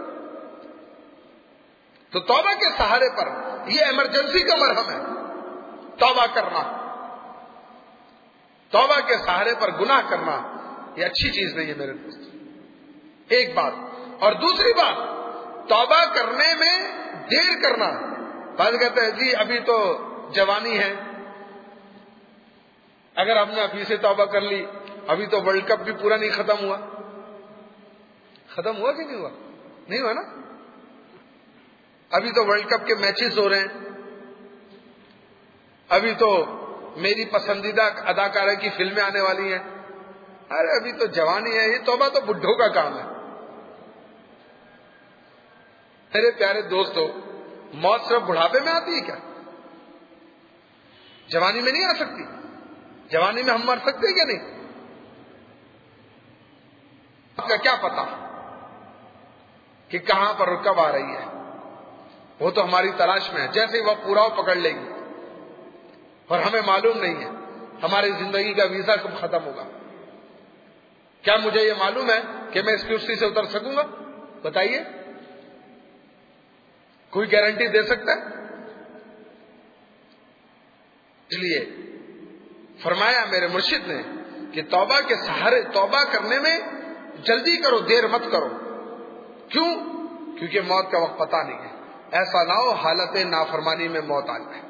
تو توبہ کے سہارے پر یہ ایمرجنسی کا مرہم ہے، توبہ کرنا۔ توبہ کے سہارے پر گناہ کرنا یہ اچھی چیز نہیں ہے میرے دوست، ایک بات۔ اور دوسری بات، توبہ کرنے میں دیر کرنا۔ بعض کہتے ہیں جی ابھی تو جوانی ہے، اگر ہم نے ابھی سے توبہ کر لی، ابھی تو ورلڈ کپ بھی پورا نہیں ختم ہوا، ختم ہوا کہ نہیں ہوا؟ نہیں ہوا نا. ابھی تو ورلڈ کپ کے میچز ہو رہے ہیں, ابھی تو میری پسندیدہ اداکارہ کی فلمیں آنے والی ہیں. ارے ابھی تو جوانی ہے, یہ توبہ تو بڈھوں کا کام ہے. میرے پیارے دوستو, موت صرف بڑھاپے میں آتی ہے کیا؟ جوانی میں نہیں آ سکتی؟ جوانی میں ہم مر سکتے ہیں کیا نہیں؟ آپ کا کیا پتا کہ کہاں پر کب آ رہی ہے؟ وہ تو ہماری تلاش میں ہے. جیسے وہ پورا پکڑ لے گی اور ہمیں معلوم نہیں ہے ہماری زندگی کا ویزا کب ختم ہوگا. کیا مجھے یہ معلوم ہے کہ میں اس کرسی سے اتر سکوں گا؟ بتائیے, کوئی گارنٹی دے سکتا ہے؟ اس لیے فرمایا میرے مرشد نے کہ توبہ کے سہارے, توبہ کرنے میں جلدی کرو, دیر مت کرو. کیوں؟ کیونکہ موت کا وقت پتہ نہیں ہے. ایسا نہ ہو حالت نافرمانی میں موت آ جائے.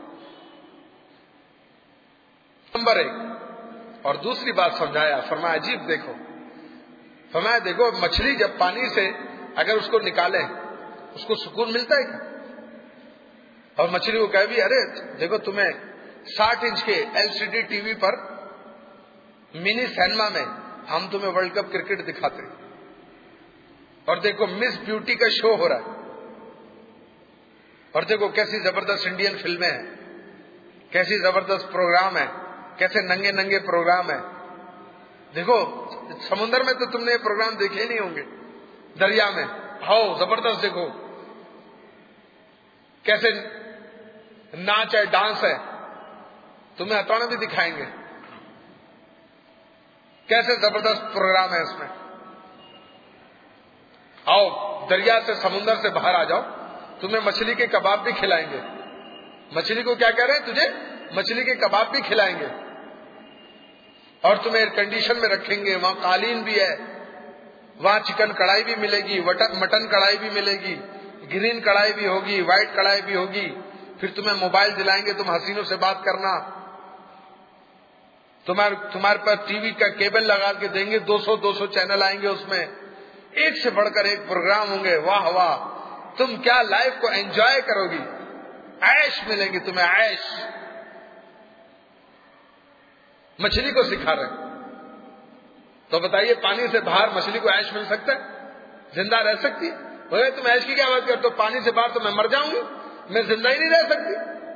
نمبر 1. اور دوسری بات سمجھایا, فرمایا عجیب دیکھو, فرمایا دیکھو مچھلی جب پانی سے اگر اس کو نکالے اس کو سکون ملتا ہے کیا؟ اور مچھلی کو کہے بھی ارے دیکھو تمہیں 60 انچ کے LCD ٹی وی پر منی سینما میں ہم تمہیں ورلڈ کپ کرکٹ دکھاتے ہیں, اور دیکھو مس بیوٹی کا شو ہو رہا ہے, اور دیکھو کیسی زبردست انڈین فلمیں ہیں, کیسی زبردست پروگرام ہے, کیسے ننگے ننگے پروگرام ہے. دیکھو سمندر میں تو تم نے یہ پروگرام دیکھے نہیں ہوں گے, دریا میں آؤ زبردست دیکھو کیسے ناچ ہے, ڈانس ہے, تمہیں ہتھوڑا بھی دکھائیں گے, کیسے زبردست پروگرام ہے اس میں. آؤ دریا سے, سمندر سے باہر آ جاؤ, تمہیں مچھلی کے کباب بھی کھلائیں گے. مچھلی کو کیا کہہ رہے ہیں, تجھے مچھلی کے کباب بھی کھلائیں گے, اور تمہیں ایئر کنڈیشن میں رکھیں گے. وہاں قالین بھی ہے, وہاں چکن کڑھائی بھی ملے گی, مٹن کڑھائی بھی ملے گی, گرین کڑھائی بھی ہوگی, وائٹ کڑھائی بھی ہوگی. پھر تمہیں موبائل دلائیں گے, تم حسینوں سے بات کرنا. تمہارے پاس ٹی وی کا کیبل لگا کے دیں گے, 200 چینل آئیں گے, اس میں ایک سے بڑھ کر ایک پروگرام ہوں گے. واہ واہ, تم کیا لائف کو انجوائے کرو گی, عیش ملیں گی تمہیں, عیش. مچھلی کو سکھا رہے تو بتائیے پانی سے باہر مچھلی کو عیش مل سکتا ہے؟ زندہ رہ سکتی ہے؟ تم عیش کی کیا بات کرتے ہو؟ پانی سے باہر تو میں مر جاؤں گی, میں زندہ ہی نہیں رہ سکتی.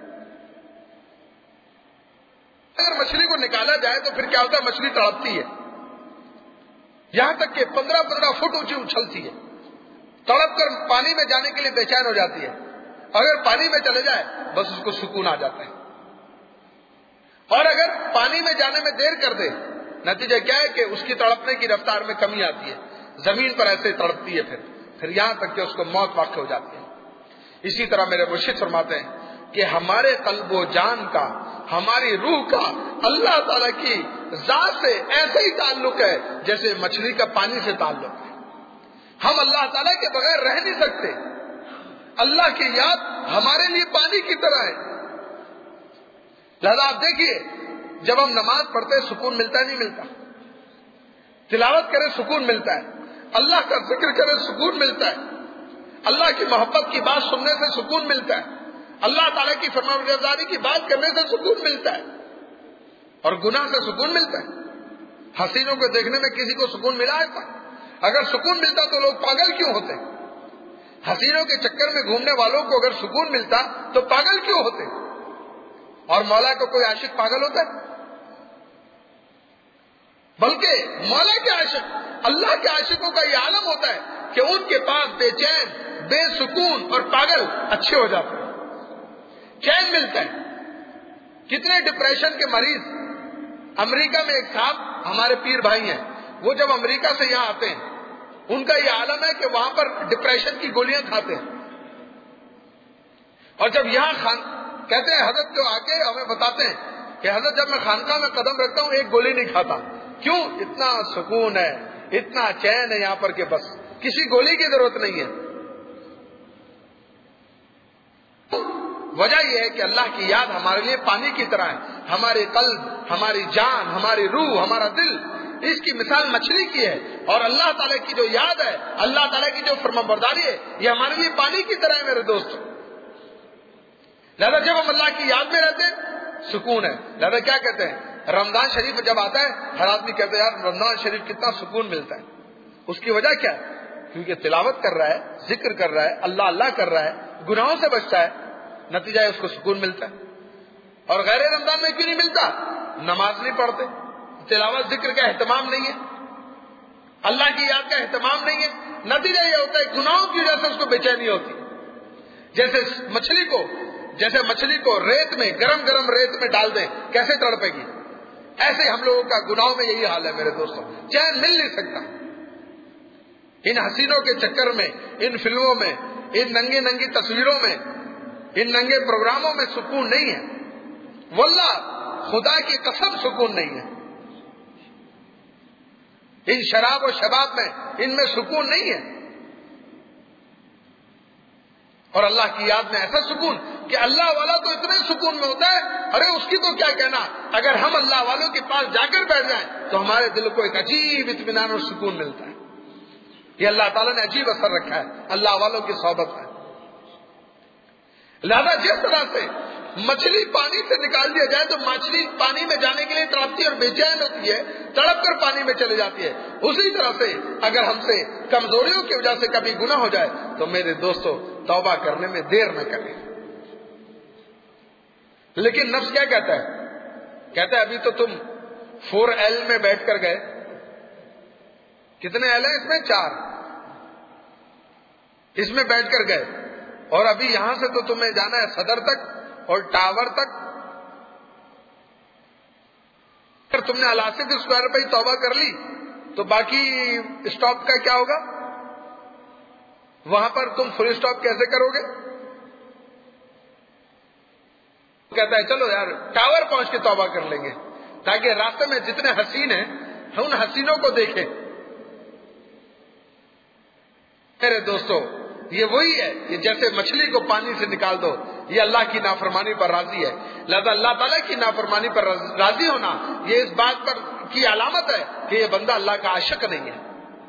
اگر مچھلی کو نکالا جائے تو پھر کیا ہوتا ہے, مچھلی تڑپتی ہے, یہاں تک کہ 15 فٹ اونچی اچھلتی ہے, تڑپ کر پانی میں جانے کے لیے بے چین ہو جاتی ہے. اگر پانی میں چلے جائے بس اس کو سکون آ جاتا ہے. اور اگر پانی میں جانے میں دیر کر دے, نتیجہ کیا ہے کہ اس کی تڑپنے کی رفتار میں کمی آتی ہے, زمین پر ایسے تڑپتی ہے, پھر یہاں تک کہ اس کو موت واقع ہو جاتی ہے. اسی طرح میرے مرشد فرماتے ہیں کہ ہمارے قلب و جان کا, ہماری روح کا اللہ تعالیٰ کی ذات سے ایسا ہی تعلق ہے جیسے مچھلی کا پانی سے تعلق ہے. ہم اللہ تعالیٰ کے بغیر رہ نہیں سکتے. اللہ کی یاد ہمارے لیے پانی کی طرح ہے. لہذا آپ دیکھیے, جب ہم نماز پڑھتے ہیں سکون ملتا ہے نہیں ملتا؟ تلاوت کرے سکون ملتا ہے, اللہ کا ذکر کرے سکون ملتا ہے, اللہ کی محبت کی بات سننے سے سکون ملتا ہے, اللہ تعالیٰ کی فرمانبرداری کی بات کرنے سے سکون ملتا ہے, اور گناہ سے سکون ملتا ہے. حسینوں کو دیکھنے میں کسی کو سکون ملا ایسا؟ اگر سکون ملتا تو لوگ پاگل کیوں ہوتے؟ حسینوں کے چکر میں گھومنے والوں کو اگر سکون ملتا تو پاگل کیوں ہوتے؟ اور مولا کو کوئی عاشق پاگل ہوتا ہے؟ بلکہ مولا کے عاشق, اللہ کے عاشقوں کا یہ عالم ہوتا ہے کہ ان کے پاس بے چین, بے سکون اور پاگل اچھے ہو جاتے ہیں, چین ملتا ہے. کتنے ڈپریشن کے مریض, امریکہ میں ایک صاحب ہمارے پیر بھائی ہیں, وہ جب امریکہ سے یہاں آتے ہیں ان کا یہ عالم ہے کہ وہاں پر ڈپریشن کی گولیاں کھاتے ہیں, اور جب یہاں کہتے ہیں حضرت جو آ کے ہمیں بتاتے ہیں کہ حضرت جب میں خانقاہ میں قدم رکھتا ہوں ایک گولی نہیں کھاتا. کیوں؟ اتنا سکون ہے, اتنا چین ہے یہاں پر کہ بس کسی گولی کی ضرورت نہیں ہے. وجہ یہ ہے کہ اللہ کی یاد ہمارے لیے پانی کی طرح ہے. ہمارے قلب, ہماری جان, ہماری روح, ہمارا دل اس کی مثال مچھلی کی ہے، اور اللہ تعالیٰ کی جو یاد ہے، اللہ تعالیٰ کی جو فرمانبرداری ہے، یہ ہمارے لیے پانی کی طرح ہے میرے دوستو۔ لہذا جب ہم اللہ کی یاد میں رہتے ہیں سکون ہے۔ لہذا کیا کہتے ہیں، رمضان شریف جب آتا ہے ہر آدمی کہتا ہے یار رمضان شریف کتنا سکون ملتا ہے۔ اس کی وجہ کیا ہے؟ کیونکہ تلاوت کر رہا ہے، ذکر کر رہا ہے، اللہ اللہ کر رہا ہے، گناہوں سے بچتا ہے، نتیجہ ہے اس کو سکون ملتا ہے۔ اور غیر رمضان میں کیوں نہیں ملتا؟ نماز نہیں پڑھتے، تلاوت ذکر کا اہتمام نہیں ہے، اللہ کی یاد کا اہتمام نہیں ہے، نتیجہ یہ ہوتا ہے گناہوں کی وجہ سے اس کو بے چینی ہوتی۔ جیسے مچھلی کو ریت میں، گرم گرم ریت میں ڈال دیں کیسے تڑپے گی، ایسے ہم لوگوں کا گناہوں میں یہی حال ہے میرے دوستوں، چین مل نہیں سکتا۔ ان حسینوں کے چکر میں، ان فلموں میں، ان ننگی ننگی تصویروں میں، ان ننگے پروگراموں میں سکون نہیں ہے، واللہ خدا کی قسم سکون نہیں ہے۔ ان شراب و شباب میں، ان میں سکون نہیں ہے۔ اور اللہ کی یاد میں ایسا سکون کہ اللہ والا تو اتنے سکون میں ہوتا ہے، ارے اس کی تو کیا کہنا، اگر ہم اللہ والوں کے پاس جا کر بیٹھ جائیں تو ہمارے دل کو ایک عجیب اطمینان اور سکون ملتا ہے۔ یہ اللہ تعالیٰ نے عجیب اثر رکھا ہے اللہ والوں کی صحبت میں۔ لہذا جس طرح سے مچھلی پانی سے نکال دیا جائے تو مچھلی پانی میں جانے کے لیے تڑپتی اور بے چین ہوتی ہے، تڑپ کر پانی میں چلے جاتی ہے، اسی طرح سے اگر ہم سے کمزوریوں کی وجہ سے کبھی گناہ ہو جائے تو میرے دوستو توبہ کرنے میں دیر نہ کریں۔ لیکن نفس کیا کہتا ہے؟ کہتا ہے ابھی تو تم 4L میں بیٹھ کر گئے، کتنے ایل ہیں اس میں؟ 4، اس میں بیٹھ کر گئے، اور ابھی یہاں سے تو تمہیں جانا ہے صدر تک اور ٹاور تک۔ اگر تم نے الاسد اسکوائر پہ ہی توبہ کر لی تو باقی اسٹاپ کا کیا ہوگا؟ وہاں پر تم فل اسٹاپ کیسے کرو گے؟ کہتا ہے چلو یار ٹاور پہنچ کے توبہ کر لیں گے تاکہ راستے میں جتنے حسین ہیں ان حسینوں کو دیکھیں۔ میرے دوستو یہ وہی ہے کہ جیسے مچھلی کو پانی سے نکال دو، یہ اللہ کی نافرمانی پر راضی ہے۔ لہذا اللہ تعالیٰ کی نافرمانی پر راضی ہونا یہ اس بات پر کی علامت ہے کہ یہ بندہ اللہ کا عاشق نہیں ہے۔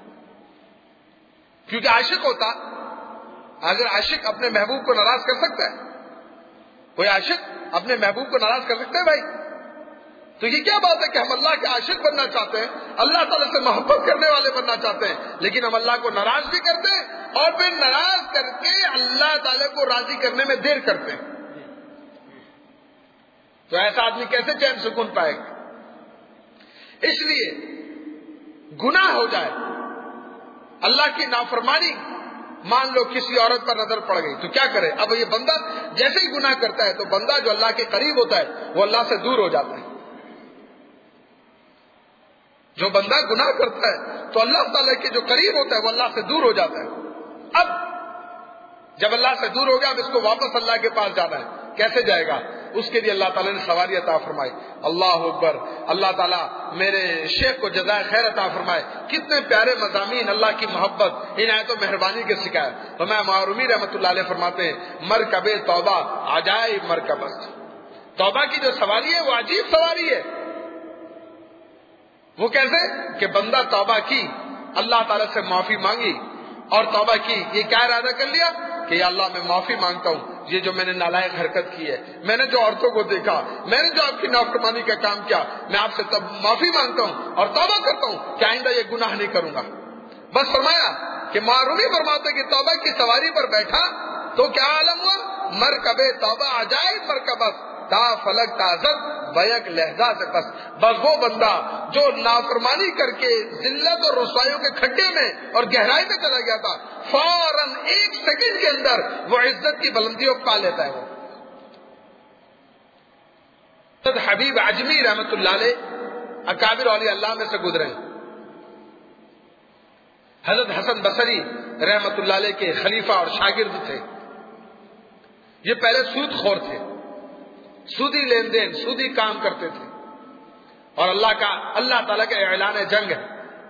کیونکہ عاشق ہوتا، اگر عاشق اپنے محبوب کو ناراض کر سکتا ہے، کوئی عاشق اپنے محبوب کو ناراض کر سکتا ہے بھائی؟ تو یہ کیا بات ہے کہ ہم اللہ کے عاشق بننا چاہتے ہیں، اللہ تعالیٰ سے محبت کرنے والے بننا چاہتے ہیں، لیکن ہم اللہ کو ناراض بھی کرتے ہیں اور پھر ناراض کر کے اللہ تعالیٰ کو راضی کرنے میں دیر کرتے ہیں۔ تو ایسا آدمی کیسے چین سکون پائے گا؟ اس لیے گناہ ہو جائے، اللہ کی نافرمانی، مان لو کسی عورت پر نظر پڑ گئی تو کیا کرے؟ اب یہ بندہ جیسے ہی گناہ کرتا ہے تو بندہ جو اللہ کے قریب ہوتا ہے وہ اللہ سے دور ہو جاتا ہے۔ جو بندہ گناہ کرتا ہے تو اللہ تعالیٰ کے جو قریب ہوتا ہے وہ اللہ سے دور ہو جاتا ہے۔ اب جب اللہ سے دور ہو گیا اب اس کو واپس اللہ کے پاس جانا ہے، کیسے جائے گا؟ اس کے لیے اللہ تعالیٰ نے سواری عطا فرمائی۔ اللہ اکبر، اللہ تعالیٰ میرے شیخ کو جزائے خیر عطا فرمائے۔ کتنے پیارے مضامین اللہ کی محبت، عنایت و مہربانی کے سکھائے۔ تو میں معرومی رحمۃ اللہ علیہ فرماتے ہیں مرکب توبہ عجائب مرکب است۔ توبہ کی جو سواری ہے وہ عجیب سواری ہے۔ وہ کیسے کہ بندہ توبہ کی، اللہ تعالیٰ سے معافی مانگی اور توبہ کی، یہ کیا ارادہ کر لیا کہ یا اللہ میں معافی مانگتا ہوں، یہ جو میں نے نالائق حرکت کی ہے، میں نے جو عورتوں کو دیکھا، میں نے جو آپ کی نافرمانی کا کام کیا، میں آپ سے تب معافی مانگتا ہوں اور توبہ کرتا ہوں کہ آئندہ یہ گناہ نہیں کروں گا۔ بس فرمایا کہ معرومی فرماتے کہ توبہ کی سواری پر بیٹھا تو کیا عالم ہوا؟ مرکب توبہ عجائب مرکبت تا فلک تازت بیک لہجہ سے بس وہ بندہ جو نافرمانی کر کے ذلت اور رسوائیوں کے کھڈے میں اور گہرائی میں چلا گیا تھا، فوراً 1 سیکنڈ کے اندر وہ عزت کی بلندیوں پا لیتا ہے۔ وہ حضرت حبیب عجمی رحمت اللہ علیہ اکابر اولیاء اللہ میں سے گزرے ہیں۔ حضرت حسن بصری رحمت اللہ علیہ کے خلیفہ اور شاگرد تھے۔ یہ پہلے سود خور تھے، سودی لین دین، سودی کام کرتے تھے، اور اللہ تعالیٰ کا اعلان جنگ ہے۔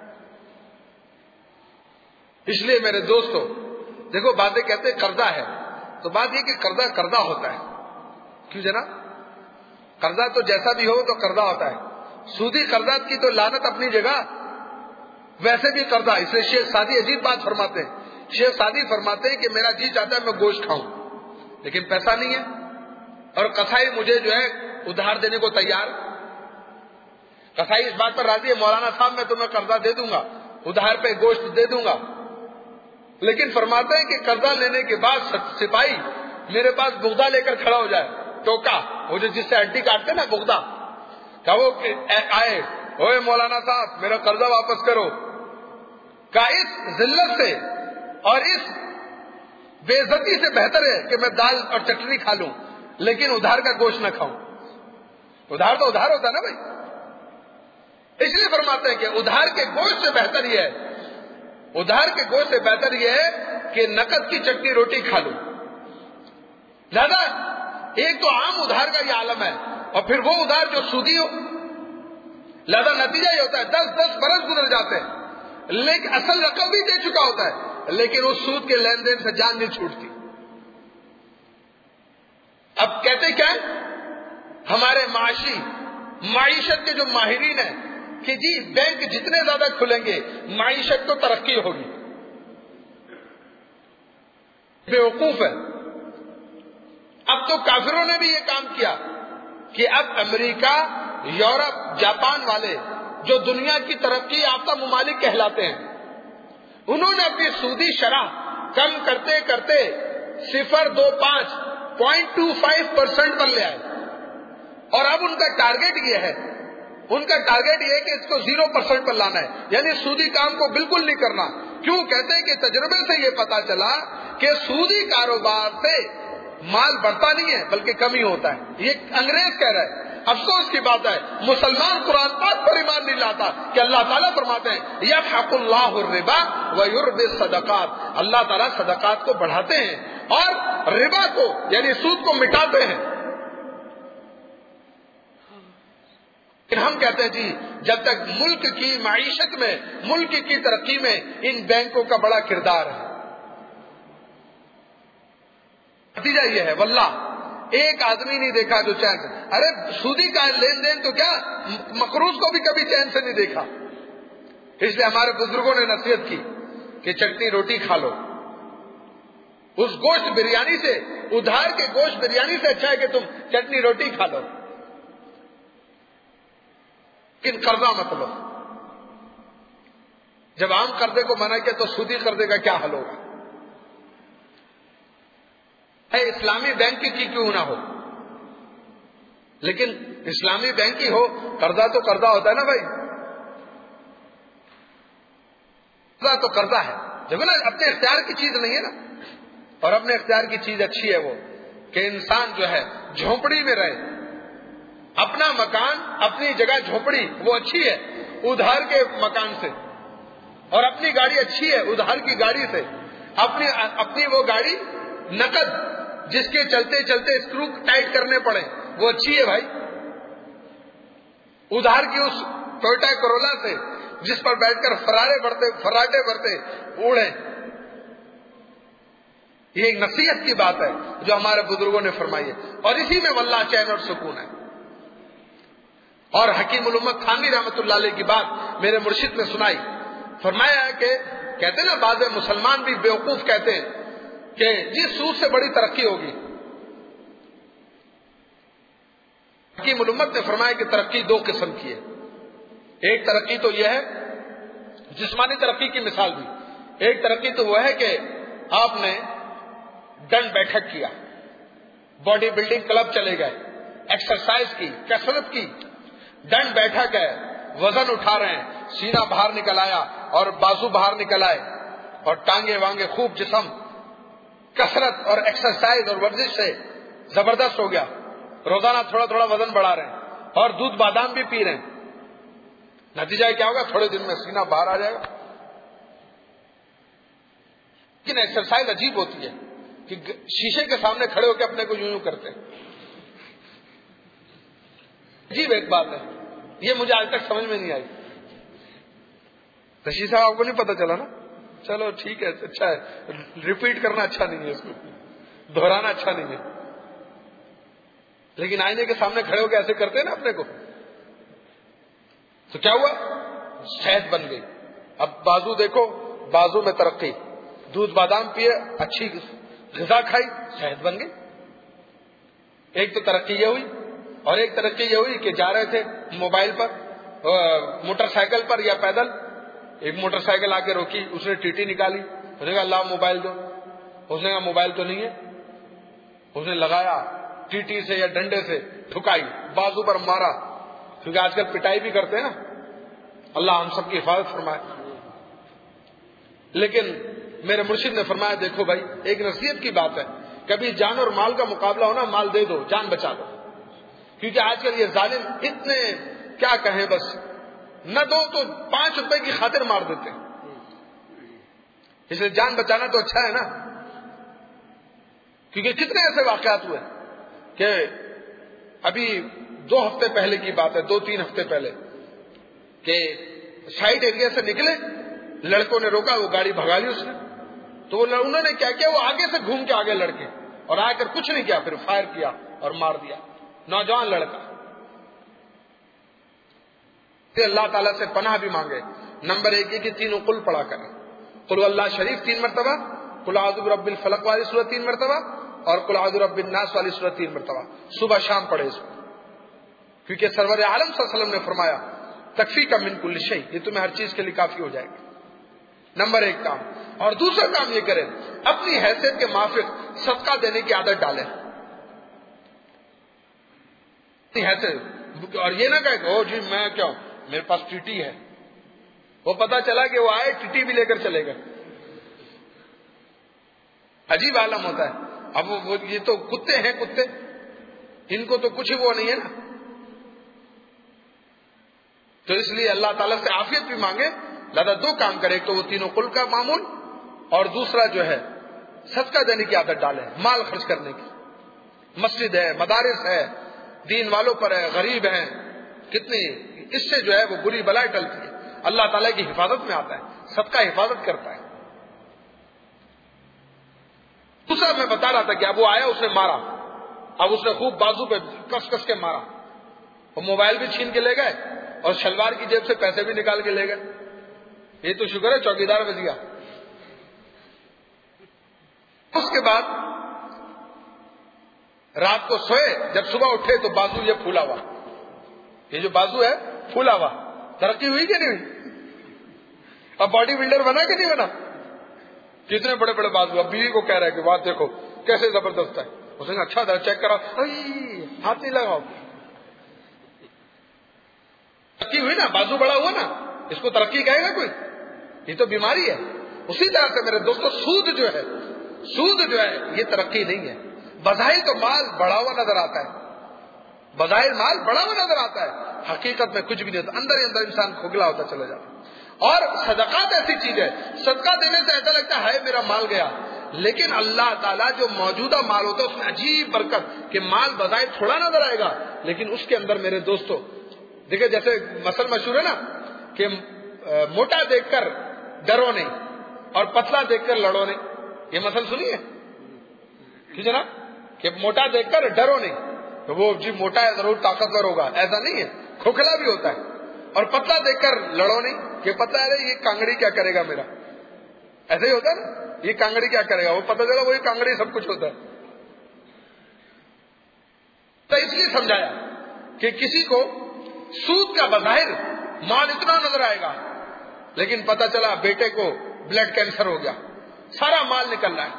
اس لیے میرے دوستو دیکھو، باتیں کہتے قرضہ ہے تو بات یہ کہ قرضہ ہوتا ہے۔ کیوں جناب؟ قرضہ تو جیسا بھی ہو تو قرضہ ہوتا ہے، سودی قرضہ کی تو لعنت اپنی جگہ، ویسے بھی قرضہ. اس لیے شیخ سعدی عجیب بات فرماتے ہیں. شیخ سعدی فرماتے ہیں کہ میرا جی چاہتا ہے میں گوشت کھاؤں لیکن پیسہ نہیں ہے، اور قصائی مجھے جو ہے ادھار دینے کو تیار. قصائی اس بات پر راضی ہے، مولانا صاحب میں تمہیں قرضہ دے دوں گا، ادھار پہ گوشت دے دوں گا. لیکن فرماتے ہیں کہ قرضہ لینے کے بعد سپاہی میرے پاس بغدہ لے کر کھڑا ہو جائے، ٹوکا، وہ جو جس سے ہڈی کاٹتے ہیں نا بغدہ، کہ وہ آئے، اوے مولانا صاحب میرا قرضہ واپس کرو. کا اس ذلت سے اور اس بے عزتی سے بہتر ہے کہ میں دال اور چٹنی کھا لوں لیکن ادھار کا گوشت نہ کھاؤں. ادھار تو ادھار ہوتا ہے نا بھائی. اس لیے فرماتے ہیں کہ ادھار کے گوشت سے بہتر یہ ہے، ادھار کے گوشت سے بہتر یہ ہے کہ نقد کی چٹنی روٹی کھا لوں. لہذا ایک تو عام ادھار کا یہ عالم ہے، اور پھر وہ ادھار جو سودی ہو. لہذا نتیجہ یہ ہوتا ہے 10 برس گزر جاتے ہیں لیکن اصل رقم بھی دے چکا ہوتا ہے لیکن اس سود کے لین دین سے جان نہیں چھوٹتی. اب کہتے کیا ہے ہمارے معیشت کے جو ماہرین ہیں کہ جی بینک جتنے زیادہ کھلیں گے معیشت کو ترقی ہوگی. بیوقوف ہے. اب تو کافروں نے بھی یہ کام کیا کہ اب امریکہ، یورپ، جاپان والے جو دنیا کی ترقی یافتہ ممالک کہلاتے ہیں، انہوں نے اپنی سودی شرح کم کرتے کرتے 0.25% پر لے آئے. اور اب ان کا ٹارگیٹ یہ ہے کہ اس کو 0% پر لانا ہے، یعنی سودی کام کو بالکل نہیں کرنا. کیوں؟ کہتے ہیں کہ تجربے سے یہ پتا چلا کہ سودی کاروبار سے مال بڑھتا نہیں ہے بلکہ کمی ہوتا ہے. یہ انگریز کہہ رہا ہے. افسوس کی بات ہے مسلمان قرآن پاک پر ایمان نہیں لاتا کہ اللہ تعالیٰ فرماتے ہیں یمحق اللہ الربا ویربی الصدقات، اللہ تعالیٰ صدقات کو بڑھاتے ہیں اور ربا کو یعنی سود کو مٹاتے ہیں. ہم کہتے ہیں جی جب تک ملک کی معیشت میں، ملک کی ترقی میں ان بینکوں کا بڑا کردار ہے. نتیجہ یہ ہے واللہ ایک آدمی نہیں دیکھا جو چین سے، ارے سودی کا لین دین تو کیا مقروض کو بھی کبھی چین سے نہیں دیکھا. اس لیے ہمارے بزرگوں نے نصیحت کی کہ چٹنی روٹی کھا لو. اس گوشت بریانی سے، ادھار کے گوشت بریانی سے اچھا ہے کہ تم چٹنی روٹی کھا لو لیکن قرضہ مت لو. جب عام قرضے کو منع کیا تو سودی قرضے کا کیا حل ہوگا؟ اسلامی بینک کی کیوں نہ ہو، لیکن اسلامی بینک کی ہو، قرضہ تو قرضہ ہوتا ہے نا بھائی. قرضہ تو قرضہ ہے جب نا اپنے اختیار کی چیز نہیں ہے نا. اور اپنے اختیار کی چیز اچھی ہے وہ کہ انسان جو ہے جھونپڑی میں رہے، اپنا مکان، اپنی جگہ جھونپڑی وہ اچھی ہے ادھار کے مکان سے، اور اپنی گاڑی اچھی ہے ادھار کی گاڑی سے. اپنی وہ گاڑی نقد جس کے چلتے چلتے اسکرو ٹائٹ کرنے پڑے وہ اچھی ہے بھائی. ادھار کی اس ٹویوٹا کرولا سے جس پر بیٹھ کر فراٹے بھرتے اڑے. یہ ایک نصیحت کی بات ہے جو ہمارے بزرگوں نے فرمائی ہے، اور اسی میں واللہ چین اور سکون ہے. اور حکیم الامت تھانوی رحمۃ اللہ علیہ کی بات میرے مرشد نے سنائی. فرمایا ہے کہ کہتے ہیں نا بعض مسلمان بھی بیوقوف کہتے ہیں کہ جس سود سے بڑی ترقی ہوگی. حکیم الامت نے فرمایا کہ ترقی دو قسم کی ہے. ایک ترقی تو یہ ہے جسمانی ترقی کی مثال دی. ایک ترقی تو وہ ہے کہ آپ نے ڈنڈ بیٹھک کیا، باڈی بلڈنگ کلب چلے گئے، ایکسرسائز کی، کسرت کی، ڈنڈ بیٹھک ہے، وزن اٹھا رہے ہیں، سینہ باہر نکل آیا اور بازو باہر نکل آئے اور ٹانگے وانگے خوب جسم کسرت اور ایکسرسائز اور ورزش سے زبردست ہو گیا. روزانہ تھوڑا تھوڑا وزن بڑھا رہے ہیں اور دودھ بادام بھی پی رہے ہیں. نتیجہ کیا ہوگا؟ تھوڑے دن میں سینہ باہر آ جائے گا. لیکن ایکسرسائز عجیب ہوتی ہے کہ شیشے کے سامنے کھڑے ہو کے اپنے کو یوں کرتے ہیں. عجیب ایک بات ہے، یہ مجھے آج تک سمجھ میں نہیں آئی. رشید صاحب آپ کو نہیں پتا چلا نا؟ چلو ٹھیک ہے، اچھا ہے. ریپیٹ کرنا اچھا نہیں ہے، اس کو دہرانا اچھا نہیں ہے. لیکن آئینے کے سامنے کھڑے ہو کے ایسے کرتے ہیں نا اپنے کو. تو کیا ہوا؟ صحت بن گئی. اب بازو دیکھو، بازو میں ترقی. دودھ بادام پیے، اچھی غذا کھائی، صحت بن گئی. ایک تو ترقی یہ ہوئی، اور ایک ترقی یہ ہوئی کہ جا رہے تھے موبائل پر، موٹر سائیکل پر یا پیدل. ایک موٹر سائیکل آ کے روکی، اس نے ٹیٹی نکالی، اس نے کہا اللہ موبائل دو. اس نے کہا موبائل تو نہیں ہے. اس نے لگایا ٹیٹی سے یا ڈنڈے سے ٹھکائی، بازو پر مارا. کیونکہ آج کل پٹائی بھی کرتے ہیں نا، اللہ ہم سب کی حفاظت فرمائے. لیکن میرے مرشد نے فرمایا دیکھو بھائی، ایک نصیحت کی بات ہے، کبھی جان اور مال کا مقابلہ ہونا، مال دے دو، جان بچا دو. کیونکہ آج کل یہ ظالم اتنے کیا کہیں، بس نہ دو تو 5 روپے کی خاطر مار دیتے ہیں. اس لیے جان بچانا تو اچھا ہے نا. کیونکہ کتنے ایسے واقعات ہوئے کہ ابھی 2 ہفتے پہلے کی بات ہے، 2-3 ہفتے پہلے، کہ سائڈ ایریا سے نکلے، لڑکوں نے روکا، وہ گاڑی بھگا لی اس نے. تو انہوں نے کیا کیا، وہ آگے سے گھوم کے آگے لڑکے، اور آ کر کچھ نہیں کیا، پھر فائر کیا اور مار دیا نوجوان لڑکا. پھر اللہ تعالیٰ سے پناہ بھی مانگے. نمبر 1 یہ کہ تینوں قل پڑھا کریں. قل اللہ شریف 3 مرتبہ، قل اعوذ برب الفلق والی سورت 3 مرتبہ، اور قل اعوذ برب الناس والی سورت 3 مرتبہ صبح شام پڑھے اس کو. کیونکہ سرور عالم صلی اللہ علیہ وسلم نے فرمایا تکفی کا من کل شیء، یہ تمہیں ہر چیز کے لیے کافی ہو جائے گا. نمبر 1 کام. اور دوسرا کام یہ کریں، اپنی حیثیت کے موافق صدقہ دینے کی عادت ڈالیں. اور یہ نہ کہے او جی میں کیا، میرے پاس ٹیٹی ہے. وہ پتا چلا کہ وہ آئے ٹیٹی بھی لے کر چلے گئے. عجیب عالم ہوتا ہے. اب وہ یہ تو کتے ہیں، کتے، ان کو تو کچھ وہ نہیں ہے نا. تو اس لیے اللہ تعالیٰ سے عافیت بھی مانگے. لہذا 2 کام کرے، ایک تو وہ تینوں قل کا معمول، اور دوسرا جو ہے صدقہ دینے کی عادت ڈالے، مال خرچ کرنے کی. مسجد ہے، مدارس ہے، دین والوں پر ہے، غریب ہیں کتنی، اس سے جو ہے وہ بری بلائیں ٹلتی ہے. اللہ تعالیٰ کی حفاظت میں آتا ہے، صدقہ حفاظت کرتا ہے. دوسرا میں بتا رہا تھا کہ اب وہ آیا، اس نے مارا. اب اس نے خوب بازو پہ کس کس کے مارا. وہ موبائل بھی چھین کے لے گئے، اور شلوار کی جیب سے پیسے بھی نکال کے لے گئے. یہ تو شکر ہے چوکیدار بچ گیا. اس کے بعد رات کو سوئے، جب صبح اٹھے تو بازو یہ پھولا ہوا. یہ جو بازو ہے پھولا ہوا. ترقی ہوئی کہ نہیں ہوئی؟ اب باڈی بلڈر بنا کہ نہیں بنا؟ کتنے بڑے بڑے بازو. اب بیوی کو کہہ رہا ہے کہ بات دیکھو کیسے زبردست ہے. اس نے اچھا تھا، چیک کرا، ہاتھ نہیں لگاؤ. ترقی ہوئی نا، بازو بڑا ہوا نا. اس کو ترقی کہے گا کوئی؟ یہ تو بیماری ہے. اسی طرح سے میرے دوستو سود جو ہے یہ ترقی نہیں ہے. بظاہر تو مال بڑا ہوا نظر آتا ہے، بظاہر مال بڑا ہوا نظر آتا ہے، حقیقت میں کچھ بھی نہیں ہوتا. اندر ہی اندر انسان کھوکھلا ہوتا چلا جاتا. اور صدقات ایسی چیز ہے، صدقہ دینے سے ایسا لگتا ہے میرا مال گیا، لیکن اللہ تعالیٰ جو موجودہ مال ہوتا ہے اس میں عجیب برکت، کہ مال بظاہر تھوڑا نظر آئے گا لیکن اس کے اندر میرے دوستو دیکھیں، جیسے مثل مشہور ہے نا کہ موٹا دیکھ کر ڈرو نہیں اور پتلا دیکھ کر لڑو نہیں. یہ مثل سنیے کہ جناب، کہ موٹا دیکھ کر ڈرو نہیں. تو وہ جی موٹا ہے ضرور طاقتور ہوگا، ایسا نہیں ہے. کھوکھلا بھی ہوتا ہے. اور پتلا دیکھ کر لڑو نہیں، کہ پتلا ہے یہ کانگڑی کیا کرے گا میرا. ایسا ہی ہوتا ہے نا، یہ کانگڑی کیا کرے گا، وہ پتہ چلا وہی کانگڑی سب کچھ ہوتا ہے. تو اس لیے سمجھایا کہ کسی کو سود کا بظاہر مال اتنا نظر آئے گا، لیکن پتہ چلا بیٹے کو بلڈ کینسر ہو گیا، سارا مال نکل رہا ہے.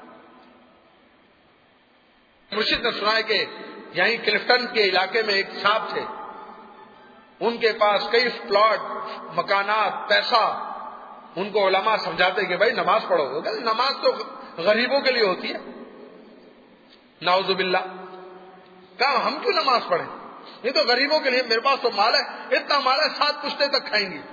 مرشد نے سنا ہے کہ یہیں کلفٹن کے علاقے میں ایک صاحب تھے، ان کے پاس کئی پلاٹ، مکانات، پیسہ. ان کو علماء سمجھاتے کہ بھائی نماز پڑھو. نماز تو غریبوں کے لیے ہوتی ہے. نعوذ باللہ. کہا ہم کیوں نماز پڑھیں، یہ تو غریبوں کے لیے. میرے پاس تو مال ہے، اتنا مال ہے 7 پشتے تک کھائیں گی.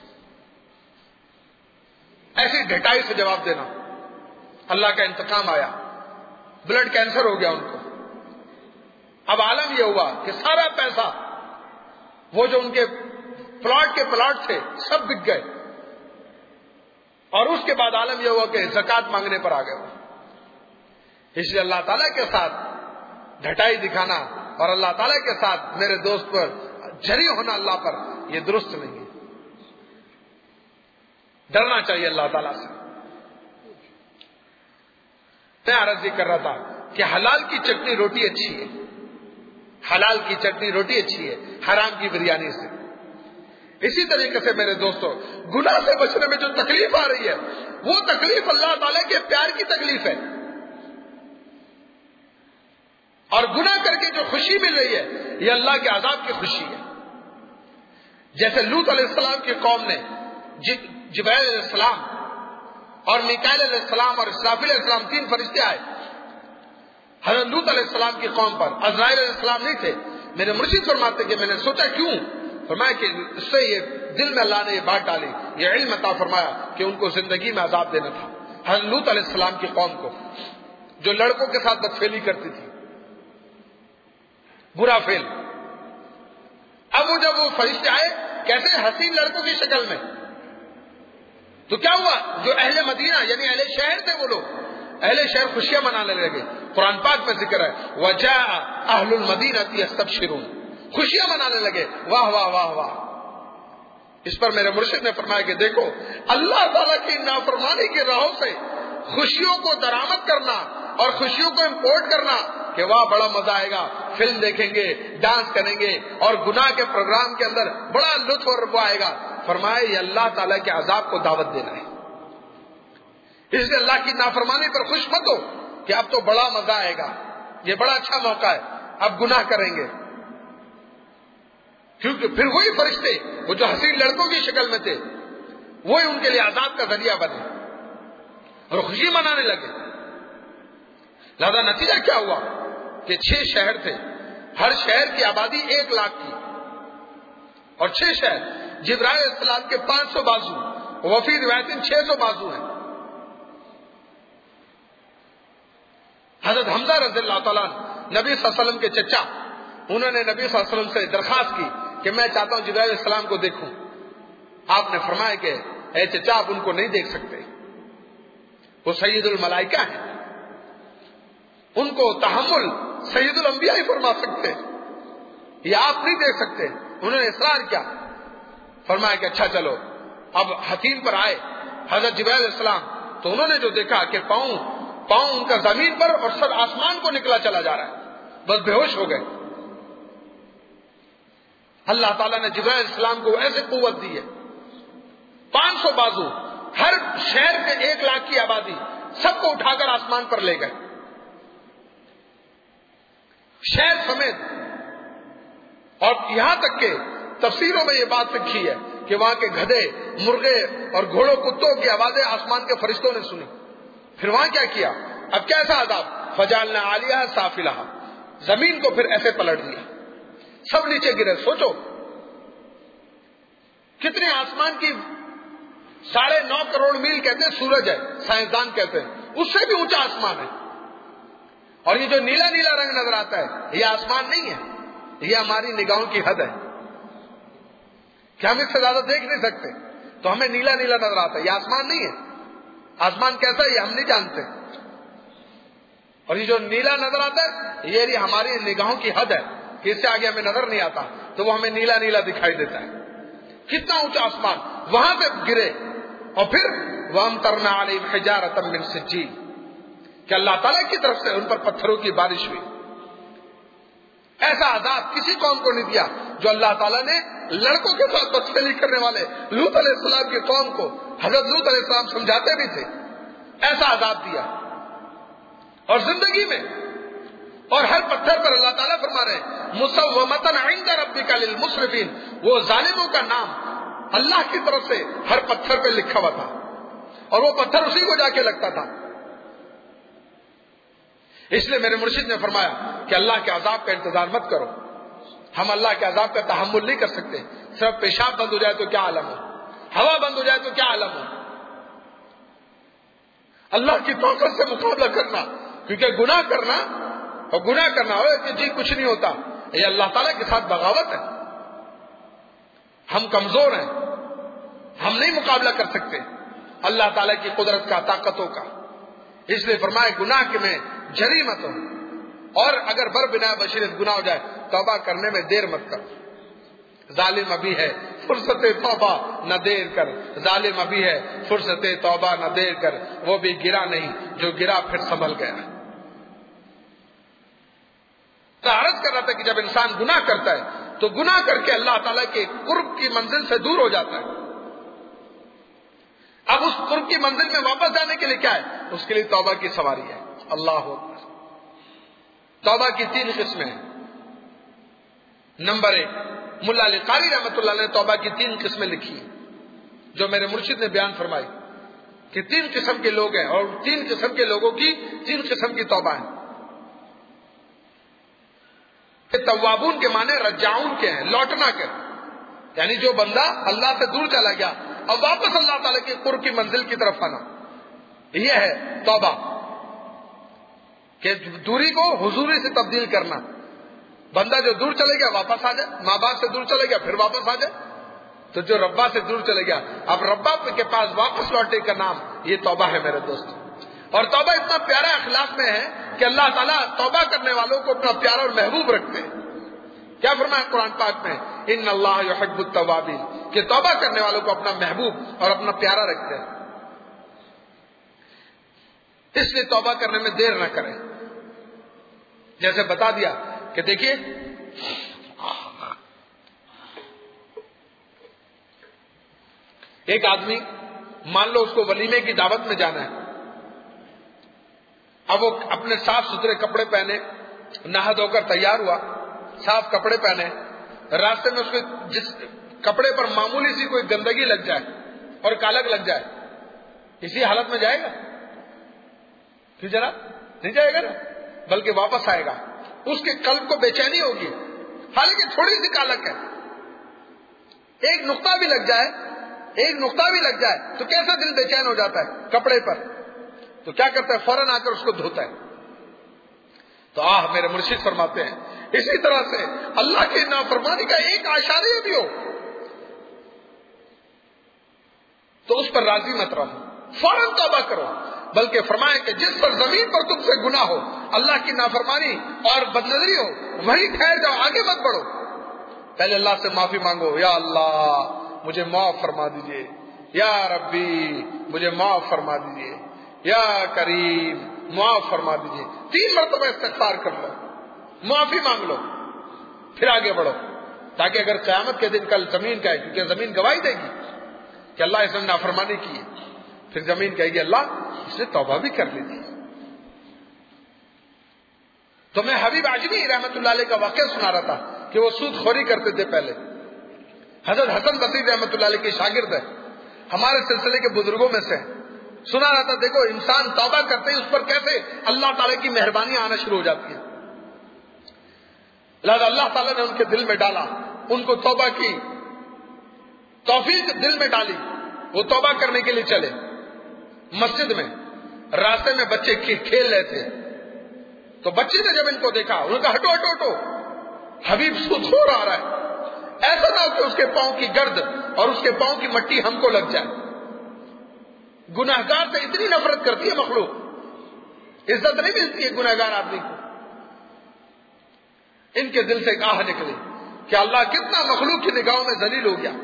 ایسی ڈھٹائی سے جواب دینا. اللہ کا انتقام آیا، بلڈ کینسر ہو گیا ان کو. اب عالم یہ ہوا کہ سارا پیسہ، وہ جو ان کے پلاٹ کے پلاٹ تھے سب بک گئے. اور اس کے بعد عالم یہ ہوا کہ زکات مانگنے پر آ گئے. اس لیے اللہ تعالیٰ کے ساتھ ڈھٹائی دکھانا اور اللہ تعالیٰ کے ساتھ میرے دوست پر جری ہونا اللہ پر، یہ درست نہیں ہے. ڈرنا چاہیے اللہ تعالیٰ سے. میں عرض یہ کر رہا تھا کہ حلال کی چٹنی روٹی اچھی ہے, حلال کی چٹنی روٹی اچھی ہے حرام کی بریانی سے. اسی طریقے سے میرے دوستو, گناہ سے بچنے میں جو تکلیف آ رہی ہے وہ تکلیف اللہ تعالیٰ کے پیار کی تکلیف ہے, اور گناہ کر کے جو خوشی مل رہی ہے یہ اللہ کے عذاب کی خوشی ہے. جیسے لوط علیہ السلام کی قوم نے جبرائیل علیہ السلام اور میکائیل علیہ السلام اور اسرافیل علیہ السلام 3 فرشتے آئے حضرت لوط علیہ السلام کی قوم پر. عزرائیل علیہ السلام نہیں تھے. میرے مرشد فرماتے کہ میں نے سوچا کیوں, فرمایا کہ اس سے یہ دل میں اللہ نے یہ بات ڈالی, یہ علم عطا فرمایا کہ ان کو زندگی میں عذاب دینا تھا. حضرت لوط علیہ السلام کی قوم کو جو لڑکوں کے ساتھ بدفعلی کرتی تھی, برا فعل. اب وہ جب وہ فرشتے آئے کیسے حسین لڑکوں کی شکل میں, تو کیا ہوا, جو اہل مدینہ یعنی اہل شہر تھے وہ لوگ, اہل شہر خوشیاں منانے لگے. قرآن پاک میں ذکر ہے وجاء اہل المدینہ یستبشرون, خوشیاں منانے لگے, واہ واہ واہ واہ. اس پر میرے مرشد نے فرمایا کہ دیکھو اللہ تعالیٰ کی نافرمانی کی راہوں سے خوشیوں کو درآمد کرنا اور خوشیوں کو امپورٹ کرنا کہ واہ بڑا مزہ آئے گا, فلم دیکھیں گے, ڈانس کریں گے اور گناہ کے پروگرام کے اندر بڑا لطف اور ربا آئے گا. فرمایا یہ اللہ تعالیٰ کے عذاب کو دعوت دینا ہے. اس لیے اللہ کی نافرمانی پر خوش مت ہو کہ اب تو بڑا مزہ آئے گا, یہ بڑا اچھا موقع ہے, اب گناہ کریں گے. کیونکہ پھر وہی فرشتے وہ جو حسین لڑکوں کی شکل میں تھے وہی ان کے لیے عذاب کا ذریعہ بنے اور خوشی منانے لگے. لہذا نتیجہ کیا ہوا کہ 6 شہر تھے, ہر شہر کی آبادی 1 لاکھ کی, اور 6 شہر, جبرائیل علیہ السلام کے 500 بازو, وفی روایت 600 بازو ہیں. حضرت حمزہ رضی اللہ تعالیٰ نبی صلی اللہ علیہ وسلم کے چچا, انہوں نے نبی صلی اللہ علیہ وسلم سے درخواست کی کہ میں چاہتا ہوں جبرائیل علیہ السلام کو دیکھوں. آپ نے فرمایا کہ اے چچا آپ ان کو نہیں دیکھ سکتے, وہ سید الملائکہ ہیں, ان کو تحمل سید الانبیاء ہی فرما سکتے, یہ آپ نہیں دیکھ سکتے. انہوں نے اصرار کیا, فرمایا کہ اچھا چلو. اب حتیم پر آئے حضرت جبرائیل علیہ السلام, تو انہوں نے جو دیکھا کہ پاؤں ان کا زمین پر اور سر آسمان کو نکلا چلا جا رہا ہے, بس بے ہوش ہو گئے. اللہ تعالیٰ نے جبرائیل علیہ السلام کو ایسے قوت دی ہے, 500 بازو, ہر شہر کے 1 لاکھ کی آبادی, سب کو اٹھا کر آسمان پر لے گئے شہر سمیت. اور یہاں تک کہ تفسیروں میں یہ بات لکھی ہے کہ وہاں کے گدھے, مرغے اور گھوڑوں کتوں کی آوازیں آسمان کے فرشتوں نے سنی. پھر وہاں کیا کیا, اب کیسا عذاب, فجعلنا عالیہا سافلہا, زمین کو پھر ایسے پلٹ دیا, سب نیچے گرے. سوچو کتنے آسمان کی 9.5 کروڑ میل کہتے ہیں سورج ہے, سائنسدان کہتے ہیں, اس سے بھی اونچا آسمان ہے. اور یہ جو نیلا نیلا رنگ نظر آتا ہے یہ آسمان نہیں ہے, یہ ہماری نگاہوں کی حد ہے کہ ہم اس سے زیادہ دیکھ نہیں سکتے, تو ہمیں نیلا نیلا نظر آتا ہے, یہ آسمان نہیں ہے. آسمان کیسا ہے یہ ہم نہیں جانتے, اور یہ جو نیلا نظر آتا ہے یہ ہماری نگاہوں کی حد ہے کہ اس سے آگے ہمیں نظر نہیں آتا, تو وہ ہمیں نیلا نیلا دکھائی دیتا ہے. کتنا اونچا آسمان, وہاں پہ گرے. اور پھر وَأَمْطَرْنَا عَلَيْهِمْ حِجَارَةً مِّن سِجِّيلٍ, کہ اللہ تعالیٰ کی طرف سے ان پر پتھروں کی بارش ہوئی. ایسا عذاب کسی قوم کو نہیں دیا جو اللہ تعالیٰ نے لڑکوں کے ساتھ بدفعلی کرنے والے لوط علیہ السلام کی قوم کو حضرت لوط علیہ السلام سمجھاتے بھی تھے, ایسا عذاب دیا. اور زندگی میں اور ہر پتھر پر اللہ تعالیٰ فرما رہے ہیں مُسَوَّمَةً عِندَ رَبِّكَ لِلْمُسْرِفِينَ, وہ ظالموں کا نام اللہ کی طرف سے ہر پتھر پہ لکھا ہوا تھا, اور وہ پتھر اسی کو جا کے لگتا تھا. اس لیے میرے مرشد نے فرمایا کہ اللہ کے عذاب کا انتظار مت کرو, ہم اللہ کے عذاب کا تحمل نہیں کر سکتے. صرف پیشاب بند ہو جائے تو کیا عالم ہو, ہوا بند ہو جائے تو کیا عالم ہو. اللہ کی طاقت سے مقابلہ کرنا, کیونکہ گناہ کرنا ہو کہ جی کچھ نہیں ہوتا, یہ اللہ تعالیٰ کے ساتھ بغاوت ہے. ہم کمزور ہیں, ہم نہیں مقابلہ کر سکتے اللہ تعالیٰ کی قدرت کا, طاقتوں کا. اس لیے فرمائے گناہ کے میں جری مت ہو, اور اگر بر بنا بشرت گناہ ہو جائے توبہ کرنے میں دیر مت کرو. ظالم ابھی ہے فرصت توبہ نہ دیر کر، ظالم ابھی ہے فرصت توبہ نہ دیر کر، وہ بھی گرا نہیں جو گرا پھر سنبھل گیا۔ تو عرض کر رہا تھا کہ جب انسان گناہ کرتا ہے تو گناہ کر کے اللہ تعالیٰ کے قرب کی منزل سے دور ہو جاتا ہے۔ اب اس قرب کی منزل میں واپس جانے کے لیے کیا ہے؟ اس کے لیے توبہ کی سواری ہے۔ اللہ اکبر۔ توبہ کی 3 قسمیں ہیں۔ نمبر 1، ملا علی قاری رحمۃ اللہ نے توبہ کی 3 قسمیں لکھی ہیں، جو میرے مرشد نے بیان فرمائی کہ 3 قسم کے لوگ ہیں، اور 3 قسم کے لوگوں کی 3 قسم کی توبہ ہیں۔ توابون کے معنی رجعون کے ہیں، لوٹنا کے، یعنی جو بندہ اللہ سے دور چلا گیا اور واپس اللہ تعالیٰ کے قرب کی منزل کی طرف آنا، یہ ہے توبہ، کہ دوری کو حضوری سے تبدیل کرنا۔ بندہ جو دور چلے گیا واپس آ جائے، ماں باپ سے دور چلے گیا پھر واپس آ جائے، تو جو ربا سے دور چلے گیا اب ربا کے پاس واپس لوٹے کا نام یہ توبہ ہے میرے دوست۔ اور توبہ اتنا پیارا اخلاق میں ہے کہ اللہ تعالیٰ توبہ کرنے والوں کو اپنا پیارا اور محبوب رکھتے ہیں۔ کیا فرمایا قرآن پاک میں؟ ان اللہ یحب التوابین، کہ توبہ کرنے والوں کو اپنا محبوب اور اپنا پیارا رکھتے ہیں۔ اس لیے توبہ کرنے میں دیر نہ کریں۔ جیسے بتا دیا کہ دیکھیے ایک آدمی مان لو اس کو ولیمے کی دعوت میں جانا ہے، اب وہ اپنے صاف ستھرے کپڑے پہنے، نہا دھو کر تیار ہوا، صاف کپڑے پہنے، راستے میں اس کے جس کپڑے پر معمولی سی کوئی گندگی لگ جائے اور کالک لگ جائے، اسی حالت میں جائے گا؟ کیوں جناب؟ نہیں جائے گا نا، بلکہ واپس آئے گا۔ اس کے قلب کو بے چینی ہوگی، حالانکہ تھوڑی سی کالک ہے، ایک نقطہ بھی لگ جائے تو کیسا دل بے چین ہو جاتا ہے کپڑے پر، تو کیا کرتا ہے؟ فوراً آ کر اس کو دھوتا ہے۔ تو میرے مرشد فرماتے ہیں اسی طرح سے اللہ کی نافرمانی کا ایک اشاریہ بھی ہو تو اس پر راضی مت رہو، فوراً توبہ کرو، بلکہ فرمائے کہ جس پر زمین پر تم سے گناہ ہو، اللہ کی نافرمانی اور بدنظری ہو، وہیں ٹھہر جاؤ، آگے مت بڑھو۔ پہلے اللہ سے معافی مانگو، یا اللہ مجھے معاف فرما دیجئے، یا ربی مجھے معاف فرما دیجئے، یا کریم معاف فرما دیجئے۔ 3 مرتبہ استغفار کر لو، معافی مانگ لو، پھر آگے بڑھو، تاکہ اگر قیامت کے دن کل زمین کا ہے، کیونکہ زمین گواہی دے گی کہ اللہ اس نے نافرمانی کی ہے، پھر زمین کہے گی اللہ اس نے توبہ بھی کر لی تھی۔ تو میں حبیب اعجمی رحمت اللہ علیہ کا واقعہ سنا رہا تھا کہ وہ سود خوری کرتے تھے پہلے۔ حضرت حسن بصری رحمت اللہ علیہ کے شاگرد ہے، ہمارے سلسلے کے بزرگوں میں سے سنا رہا تھا، دیکھو انسان توبہ کرتے ہی اس پر کیسے اللہ تعالیٰ کی مہربانی آنا شروع ہو جاتی ہے۔ لہذا اللہ تعالیٰ نے ان کے دل میں ڈالا، ان کو توبہ کی توفیق دل میں ڈالی، وہ توبہ کرنے کے لیے چلے۔ مسجد میں راستے میں بچے کھیل رہے تھے، تو بچے نے جب ان کو دیکھا انہوں نے کہا ہٹو ہٹو ہٹو، حبیب سود خور آ رہا ہے، ایسا نہ ہو کہ اس کے پاؤں کی گرد اور اس کے پاؤں کی مٹی ہم کو لگ جائے۔ گناہگار سے اتنی نفرت کرتی ہے مخلوق، عزت نہیں ملتی ہے گناہگار آدمی کو۔ ان کے دل سے ایک آہ نکلی کہ اللہ کتنا مخلوق کی نگاہوں میں ذلیل ہو گیا۔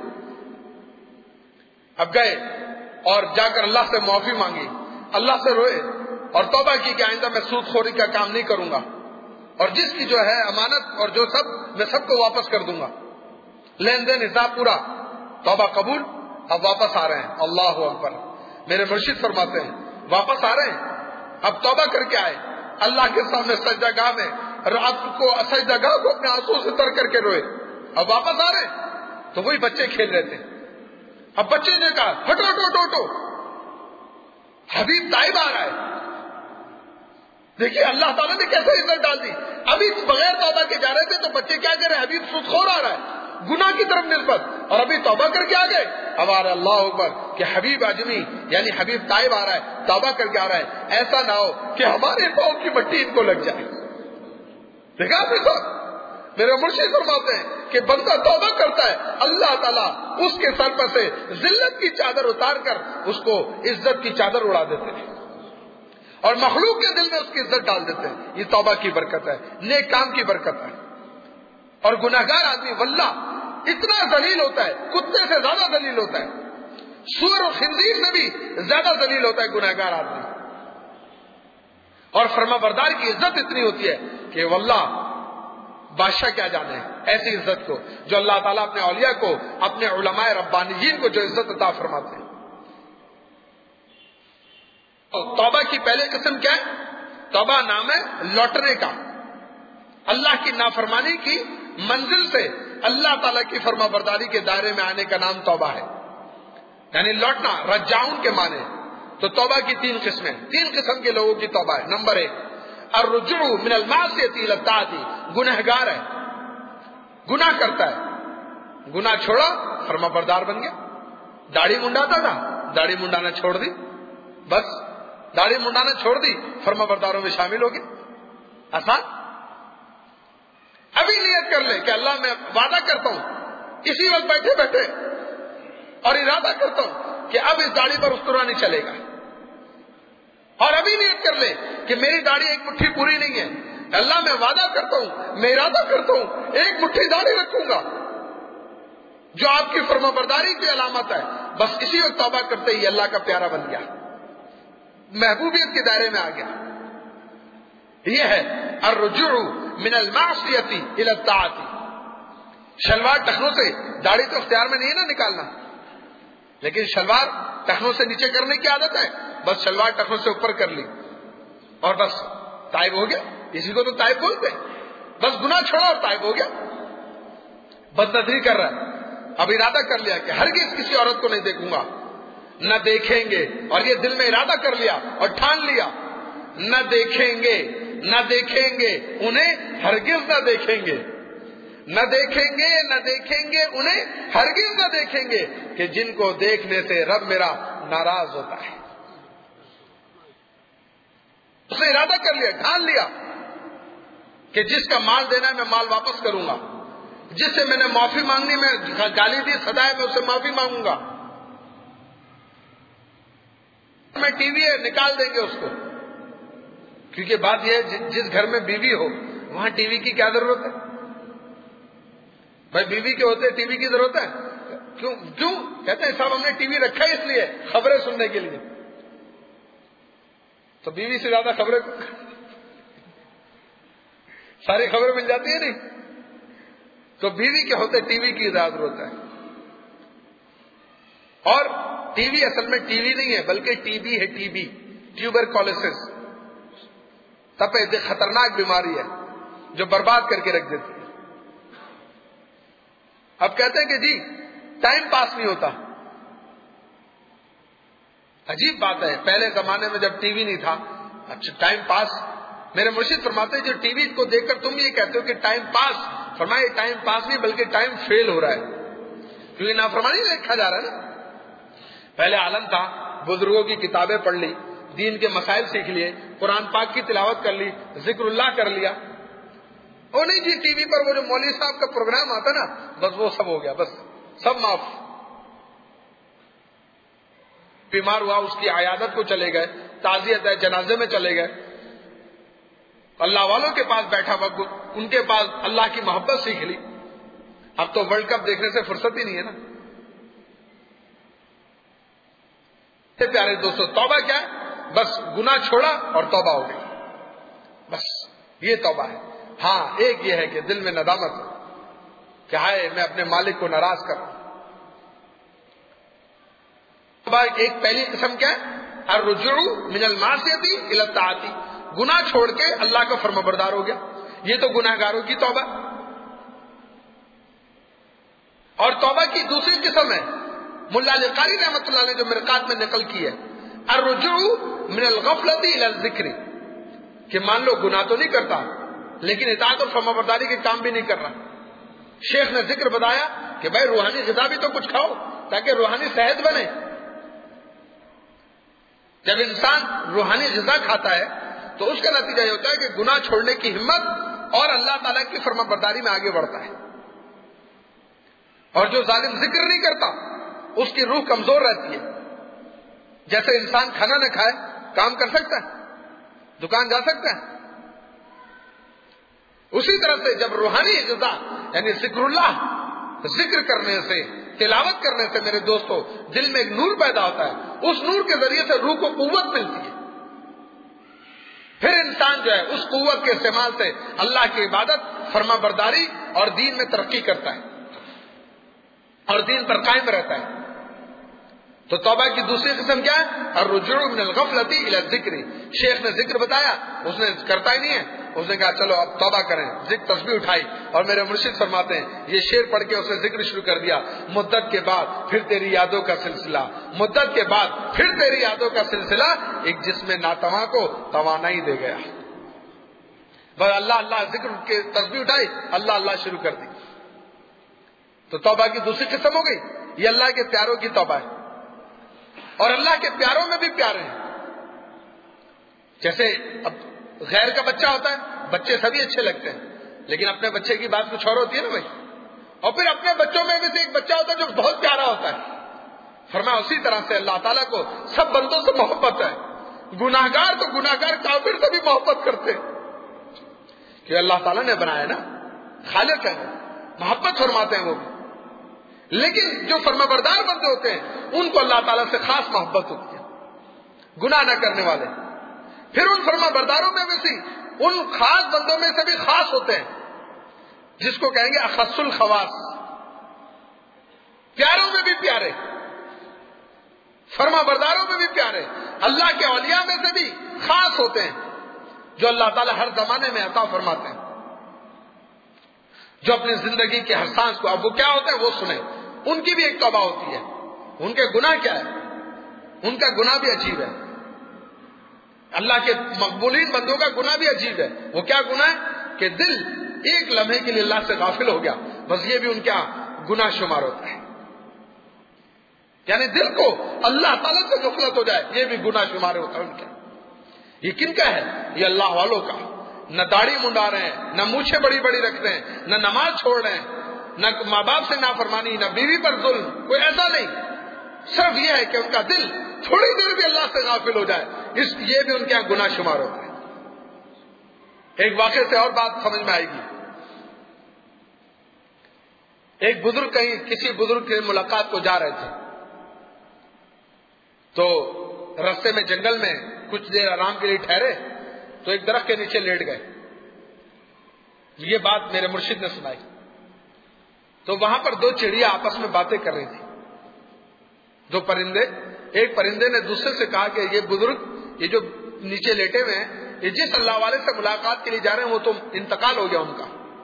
اب گئے اور جا کر اللہ سے معافی مانگی، اللہ سے روئے اور توبہ کی کہ آئندہ میں سود خوری کا کام نہیں کروں گا، اور جس کی جو ہے امانت اور جو سب میں سب کو واپس کر دوں گا، لین دین حساب پورا، توبہ قبول۔ اب واپس آ رہے ہیں، اللہ اکبر۔ میرے مرشد فرماتے ہیں واپس آ رہے ہیں، اب توبہ کر کے آئے، اللہ کے سامنے سجدہ گاہ میں رات کو سجدہ گاہ کو اپنے آنسو سے تر کر کے روئے۔ اب واپس آ رہے ہیں تو وہی بچے کھیل رہے تھے۔ اب بچے نے کہا ہٹو ہٹو ہٹو ہٹو، حبیب تائب آ رہا ہے۔ دیکھیے اللہ تعالیٰ نے کیسے عزت ڈال دی۔ ابھی بغیر توبہ کے جا رہے تھے تو بچے کیا کہہ رہے ہیں؟ حبیب سود خور آ رہا ہے، گناہ کی طرف نسبت، اور ابھی توبہ کر کے آ گئے۔ اب آ رہا ہے اللہ اکبر کہ حبیب اعجمی یعنی حبیب طائب آ رہا ہے، توبہ کر کے آ رہا ہے، ایسا نہ ہو کہ ہمارے پاؤں کی مٹی ان کو لگ جائے۔ دیکھا آپ نے؟ میرے مرشد فرماتے ہیں کہ بندہ توبہ کرتا ہے، اللہ تعالیٰ اس کے سر پر سے ذلت کی چادر اتار کر اس کو عزت کی چادر اڑا دیتے ہیں، اور مخلوق کے دل میں اس کی عزت ڈال دیتے ہیں۔ یہ توبہ کی برکت ہے، نیک کام کی برکت ہے۔ اور گناہگار آدمی واللہ اتنا ذلیل ہوتا ہے، کتے سے زیادہ ذلیل ہوتا ہے، سور اور خنزیر سے بھی زیادہ ذلیل ہوتا ہے گنہگار آدمی. اور فرما بردار کی عزت اتنی ہوتی ہے کہ واللہ بادشاہ کیا جانے ایسی عزت کو جو اللہ تعالیٰ اپنے اولیاء کو، اپنے علماء ربانیین کو جو عزت عطا فرماتے ہیں. توبہ کی پہلے قسم کیا ہے؟ توبہ نام ہے لوٹنے کا. اللہ کی نافرمانی کی منزل سے اللہ تعالیٰ کی فرما برداری کے دائرے میں آنے کا نام توبہ ہے، یعنی لوٹنا، رجعون کے معنی. تو توبہ کی 3 قسمیں، 3 قسم کے لوگوں کی توبہ ہے. نمبر 1 الرجوع من المعصیۃ الی الطاعۃ، گنہگار ہے، گناہ کرتا ہے، گناہ چھوڑا فرما بردار بن گیا. داڑھی منڈاتا تھا، داڑھی منڈانا چھوڑ دی، بس داڑھی منڈانا چھوڑ دی، فرما برداروں میں شامل ہو گیا. آسان. ابھی نیت کر لے کہ اللہ میں وعدہ کرتا ہوں اسی وقت بیٹھے بیٹھے اور ارادہ کرتا ہوں کہ اب اس داڑھی پر استرا نہیں چلے گا. اور ابھی نیت کر لے کہ میری داڑھی 1 مٹھی پوری نہیں ہے، اللہ میں وعدہ کرتا ہوں، میں ارادہ کرتا ہوں 1 مٹھی داڑھی رکھوں گا، جو آپ کی فرما برداری کی علامت ہے. بس اسی وقت توبہ کرتے ہی اللہ کا پیارا بن گیا، محبوبیت کے دائرے میں آ گیا. یہ ہے الرجوع من المعصیۃ الی الطاعۃ. شلوار ٹخنوں سے، داڑھی تو اختیار میں نہیں ہے نا نکالنا، لیکن شلوار ٹخنوں سے نیچے کرنے کی عادت ہے، بس شلوار ٹخنوں سے اوپر کر لی اور بس تائب ہو گیا. اسی کو تو تائب بولتے ہیں. بس گناہ چھوڑا اور تائب ہو گیا. بد نظری کر رہا ہے، اب ارادہ کر لیا کہ ہرگز کسی عورت کو نہیں دیکھوں گا، نہ دیکھیں گے، اور یہ دل میں ارادہ کر لیا اور ٹھان لیا، نہ دیکھیں گے، نہ دیکھیں گے انہیں، ہرگز نہ دیکھیں گے، نہ دیکھیں گے، نہ دیکھیں گے انہیں، ہرگز نہ دیکھیں گے کہ جن کو دیکھنے سے رب میرا ناراض ہوتا ہے. اس نے ارادہ کر لیا، ٹھان لیا کہ جس کا مال دینا ہے میں مال واپس کروں گا، جس سے میں نے معافی مانگنی، میں گالی دی، سدا ہے، میں اسے معافی مانگوں گا. میں ٹی وی ہے نکال دیں گے اس کو، کیونکہ بات یہ ہے جس گھر میں بیوی ہو وہاں ٹی وی کی کیا ضرورت ہے؟ بھائی بیوی کے ہوتے ٹی وی کی ضرورت ہے؟ کیوں کہتے ہیں صاحب ہم نے ٹی وی رکھا ہے اس لیے خبریں سننے کے لیے. تو بیوی سے زیادہ خبریں ساری خبریں مل جاتی ہے نہیں. تو بیوی کے ہوتے ٹی وی کی ضرورت ہے. اور ٹی وی اصل میں ٹی وی نہیں ہے بلکہ ٹی بی ہے، ٹی بی، ٹیوبرکلوسس، تپے خطرناک بیماری ہے جو برباد کر کے رکھ دیتی ہے. اب کہتے ہیں کہ جی ٹائم پاس نہیں ہوتا. عجیب بات ہے، پہلے زمانے میں جب ٹی وی نہیں تھا، اچھا ٹائم پاس، میرے مرشد فرماتے ہیں جو ٹی وی کو دیکھ کر تم یہ کہتے ہو کہ ٹائم پاس، فرمائے ٹائم پاس نہیں بلکہ ٹائم فیل ہو رہا ہے، کیونکہ نافرمانی دیکھا جا رہا ہے نا. پہلے عالم تھا، بزرگوں کی کتابیں پڑھ لی، دین کے مسائل سیکھ لیے، قرآن پاک کی تلاوت کر لی، ذکر اللہ کر لیا. وہ نہیں جی ٹی وی پر وہ جو مولوی صاحب کا پروگرام آتا نا، بس وہ سب ہو گیا، بس سب معاف. بیمار ہوا اس کی عیادت کو چلے گئے، تعزیت ہے جنازے میں چلے گئے، اللہ والوں کے پاس بیٹھا وقت ان کے پاس اللہ کی محبت سیکھ لی. اب تو ورلڈ کپ دیکھنے سے فرصت ہی نہیں ہے نا. پیارے دوستو، توبہ کیا ہے؟ بس گناہ چھوڑا اور توبہ ہو گئی، بس یہ توبہ ہے. ہاں ایک یہ ہے کہ دل میں ندامت ہو کہ ہائے میں اپنے مالک کو ناراض کر رہا ہوں. ایک پہلی قسم کیا ہے؟ الرجوع من المعصیۃ الی الطاعۃ، گناہ چھوڑ کے اللہ کا فرمانبردار ہو گیا. یہ تو گناہ گاروں کی توبہ. اور توبہ کی دوسری قسم ہے ملا علی قاری رحمۃ اللہ علیہ جو مرقات میں نقل کی ہے، الرجوع من الغفلۃ الی الذکر، کہ مان لو گناہ تو نہیں کرتا لیکن اطاعت اور فرمانبرداری کے کام بھی نہیں کر رہا. شیخ نے ذکر بتایا کہ بھائی روحانی غذا بھی تو کچھ کھاؤ تاکہ روحانی صحت بنے. جب انسان روحانی غذا کھاتا ہے تو اس کا نتیجہ یہ ہوتا ہے کہ گناہ چھوڑنے کی ہمت اور اللہ تعالیٰ کی فرمانبرداری میں آگے بڑھتا ہے. اور جو ظالم ذکر نہیں کرتا اس کی روح کمزور رہتی ہے. جیسے انسان کھانا نہ کھائے کام کر سکتا ہے، دکان جا سکتا ہے، اسی طرح سے جب روحانی غذا یعنی ذکر اللہ ذکر کرنے سے، تلاوت کرنے سے میرے دوستو دل میں ایک نور پیدا ہوتا ہے، اس نور کے ذریعے سے روح کو قوت ملتی ہے، پھر انسان جو ہے اس قوت کے استعمال سے اللہ کی عبادت، فرما برداری اور دین میں ترقی کرتا ہے اور دین پر قائم رہتا ہے۔ تو توبہ کی دوسری قسم کیا ہے؟ الرجوع من الغفلۃ الی الذکر۔ شیخ نے ذکر بتایا، اس نے کرتا ہی نہیں ہے، اس نے کہا چلو اب توبہ کریں، ذکر تسبیح اٹھائی، اور میرے مرشد فرماتے ہیں یہ شعر پڑھ کے اس نے ذکر شروع کر دیا، مدت کے بعد پھر تیری یادوں کا سلسلہ، مدت کے بعد پھر تیری یادوں کا سلسلہ ایک جسم ناتواں کو توانائی دے گیا۔ بس اللہ اللہ ذکر کے تسبیح اٹھائی، اللہ اللہ شروع کر دی۔ تو توبہ کی دوسری قسم ہو گئی، یہ اللہ کے پیاروں کی توبہ ہے، اور اللہ کے پیاروں میں بھی پیارے ہیں۔ جیسے اب غیر کا بچہ ہوتا ہے، بچے سبھی اچھے لگتے ہیں، لیکن اپنے بچے کی بات کچھ اور ہوتی ہے نا بھائی، اور پھر اپنے بچوں میں سے ایک بچہ ہوتا ہے جو بہت پیارا ہوتا ہے۔ فرمایا اسی طرح سے اللہ تعالیٰ کو سب بندوں سے محبت ہے، گناہگار تو گناہگار کافر سے بھی محبت کرتے ہیں، کہ اللہ تعالیٰ نے بنایا نا، خالق ہے، محبت فرماتے ہیں وہ بھی۔ لیکن جو فرما بردار بندے ہوتے ہیں ان کو اللہ تعالیٰ سے خاص محبت ہوتی ہے، گناہ نہ کرنے والے۔ پھر ان فرما برداروں میں بھی ان خاص بندوں میں سے بھی خاص ہوتے ہیں جس کو کہیں گے اخص الخواص، پیاروں میں بھی پیارے، فرما برداروں میں بھی پیارے، اللہ کے اولیاء میں سے بھی خاص ہوتے ہیں جو اللہ تعالیٰ ہر زمانے میں عطا فرماتے ہیں، جو اپنی زندگی کے ہر سانس کو، اب وہ کیا ہوتا ہے وہ سنیں، ان کی بھی ایک توبہ ہوتی ہے۔ ان کے گناہ کیا ہے؟ ان کا گناہ بھی عجیب ہے، اللہ کے مقبولین بندوں کا گناہ بھی عجیب ہے۔ وہ کیا گناہ ہے کہ دل ایک لمحے کے لیے اللہ سے غافل ہو گیا، بس یہ بھی ان کا گناہ شمار ہوتا ہے، یعنی دل کو اللہ تعالیٰ سے غفلت ہو جائے، یہ بھی گناہ شمار ہوتا ہے ان کا۔ یہ کن کا ہے؟ یہ اللہ والوں کا، نہ داڑھی منڈا رہے ہیں، نہ مونچھیں بڑی بڑی رکھ رہے ہیں، نہ نماز چھوڑ رہے ہیں، نہ ماں باپ سے نافرمانی، نہ بیوی پر ظلم، کوئی ایسا نہیں، صرف یہ ہے کہ ان کا دل تھوڑی دیر بھی اللہ سے غافل ہو جائے، یہ بھی ان کے یہاں گناہ شمار ہوتا ہے۔ ایک واقعے سے اور بات سمجھ میں آئے گی۔ ایک بزرگ کہیں کسی بزرگ کی ملاقات کو جا رہے تھے، تو رستے میں جنگل میں کچھ دیر آرام کے لیے ٹھہرے تو ایک درخت کے نیچے لیٹ گئے۔ یہ بات میرے مرشد نے سنائی، تو وہاں پر دو چڑیا آپس میں باتیں کر رہی تھی، دو پرندے۔ ایک پرندے نے دوسرے سے کہا کہ یہ بزرگ، یہ جو نیچے لیٹے ہوئے ہیں، یہ جس اللہ والے سے ملاقات کے لیے جا رہے ہیں وہ تو انتقال ہو گیا ان کا۔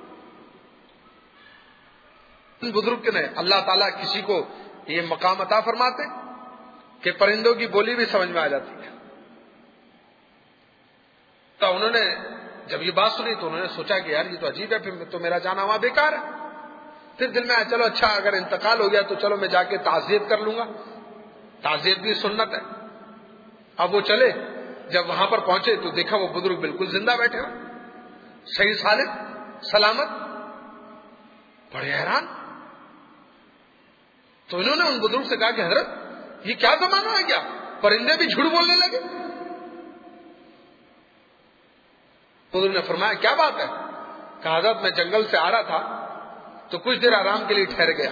ان بزرگ نے اللہ تعالیٰ کسی کو یہ مقام عطا فرماتے کہ پرندوں کی بولی بھی سمجھ میں آ جاتی ہے۔ تو انہوں نے جب یہ بات سنی تو انہوں نے سوچا کہ یار یہ تو عجیب ہے، پھر تو میرا جانا وہاں بیکار ہے۔ پھر دل میں آیا چلو اچھا اگر انتقال ہو گیا تو چلو میں جا کے تعزیت کر لوں گا، تعزیت بھی سنت ہے۔ اب وہ چلے، جب وہاں پر پہنچے تو دیکھا وہ بزرگ بالکل زندہ بیٹھے ہو، صحیح سالم سلامت، بڑے حیران۔ تو انہوں نے ان بزرگ سے کہا کہ حضرت یہ کیا زمانہ ہے، کیا پرندے بھی جھوٹ بولنے لگے؟ بزرگ نے فرمایا کیا بات ہے؟ کہا حضرت میں جنگل سے آ رہا تھا تو کچھ دیر آرام کے لیے ٹھہر گیا،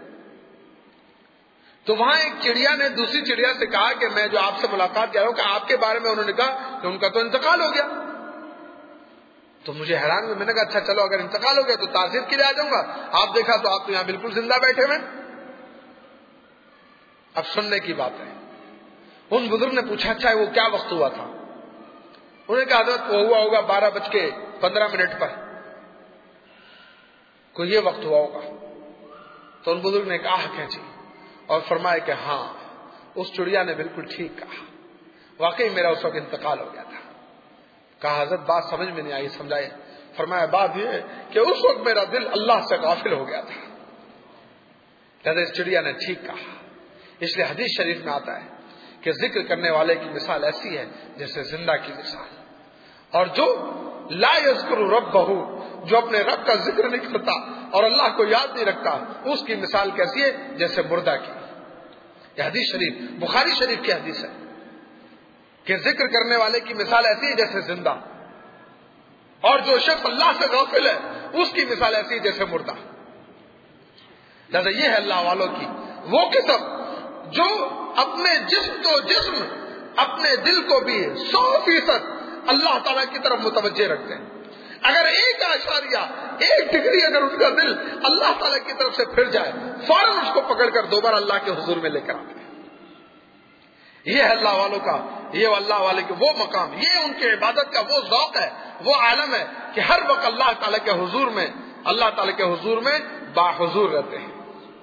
تو وہاں ایک چڑیا نے دوسری چڑیا سے کہا کہ میں جو آپ سے ملاقات کر رہا ہوں کہ آپ کے بارے میں، انہوں نے کہا کہ ان کا تو انتقال ہو گیا۔ تو مجھے حیران ہوئی، میں نے کہا اچھا چلو اگر انتقال ہو گیا تو تعزیت کے لیے آ جاؤں گا۔ آپ دیکھا تو آپ تو یہاں بالکل زندہ بیٹھے ہوئے۔ اب سننے کی بات ہے، ان بزرگ نے پوچھا اچھا وہ کیا وقت ہوا تھا؟ انہوں نے کہا حضرت وہ ہوا ہوگا 12:15 پر، کوئی یہ وقت ہوا ہوگا۔ تو ان بزرگ نے کہا کہچی اور فرمایا کہ ہاں اس چڑیا نے بالکل ٹھیک کہا، واقعی میرا اس وقت انتقال ہو گیا تھا۔ کہا حضرت بات سمجھ میں نہیں آئی، سمجھائے؟ فرمایا بات یہ کہ اس وقت میرا دل اللہ سے غافل ہو گیا تھا۔ کہتے اس چڑیا نے ٹھیک کہا۔ اس لیے حدیث شریف میں آتا ہے کہ ذکر کرنے والے کی مثال ایسی ہے جیسے زندہ کی مثال، اور جو لا یذکر ربہ، جو اپنے رب کا ذکر نہیں کرتا اور اللہ کو یاد نہیں رکھتا، اس کی مثال کیسی ہے؟ جیسے مردہ کی۔ یہ حدیث شریف بخاری شریف کی حدیث ہے کہ ذکر کرنے والے کی مثال ایسی ہے جیسے زندہ، اور جو شخص اللہ سے غافل ہے اس کی مثال ایسی ہے جیسے مردہ۔ لہذا یہ ہے اللہ والوں کی وہ قسم جو اپنے جسم تو جسم اپنے دل کو بھی 100% اللہ تعالیٰ کی طرف متوجہ رکھتے ہیں. اگر 1 ڈگری اگر ان کا دل اللہ تعالیٰ کی طرف سے پھر جائے فوراً اس کو پکڑ کر دوبارہ اللہ کے حضور میں لے کر آتے ہیں. یہ ہے اللہ والوں کا، یہ اللہ والے کے وہ مقام، یہ ان کے عبادت کا وہ ذوق ہے، وہ عالم ہے کہ ہر وقت اللہ تعالیٰ کے حضور میں باحضور رہتے ہیں.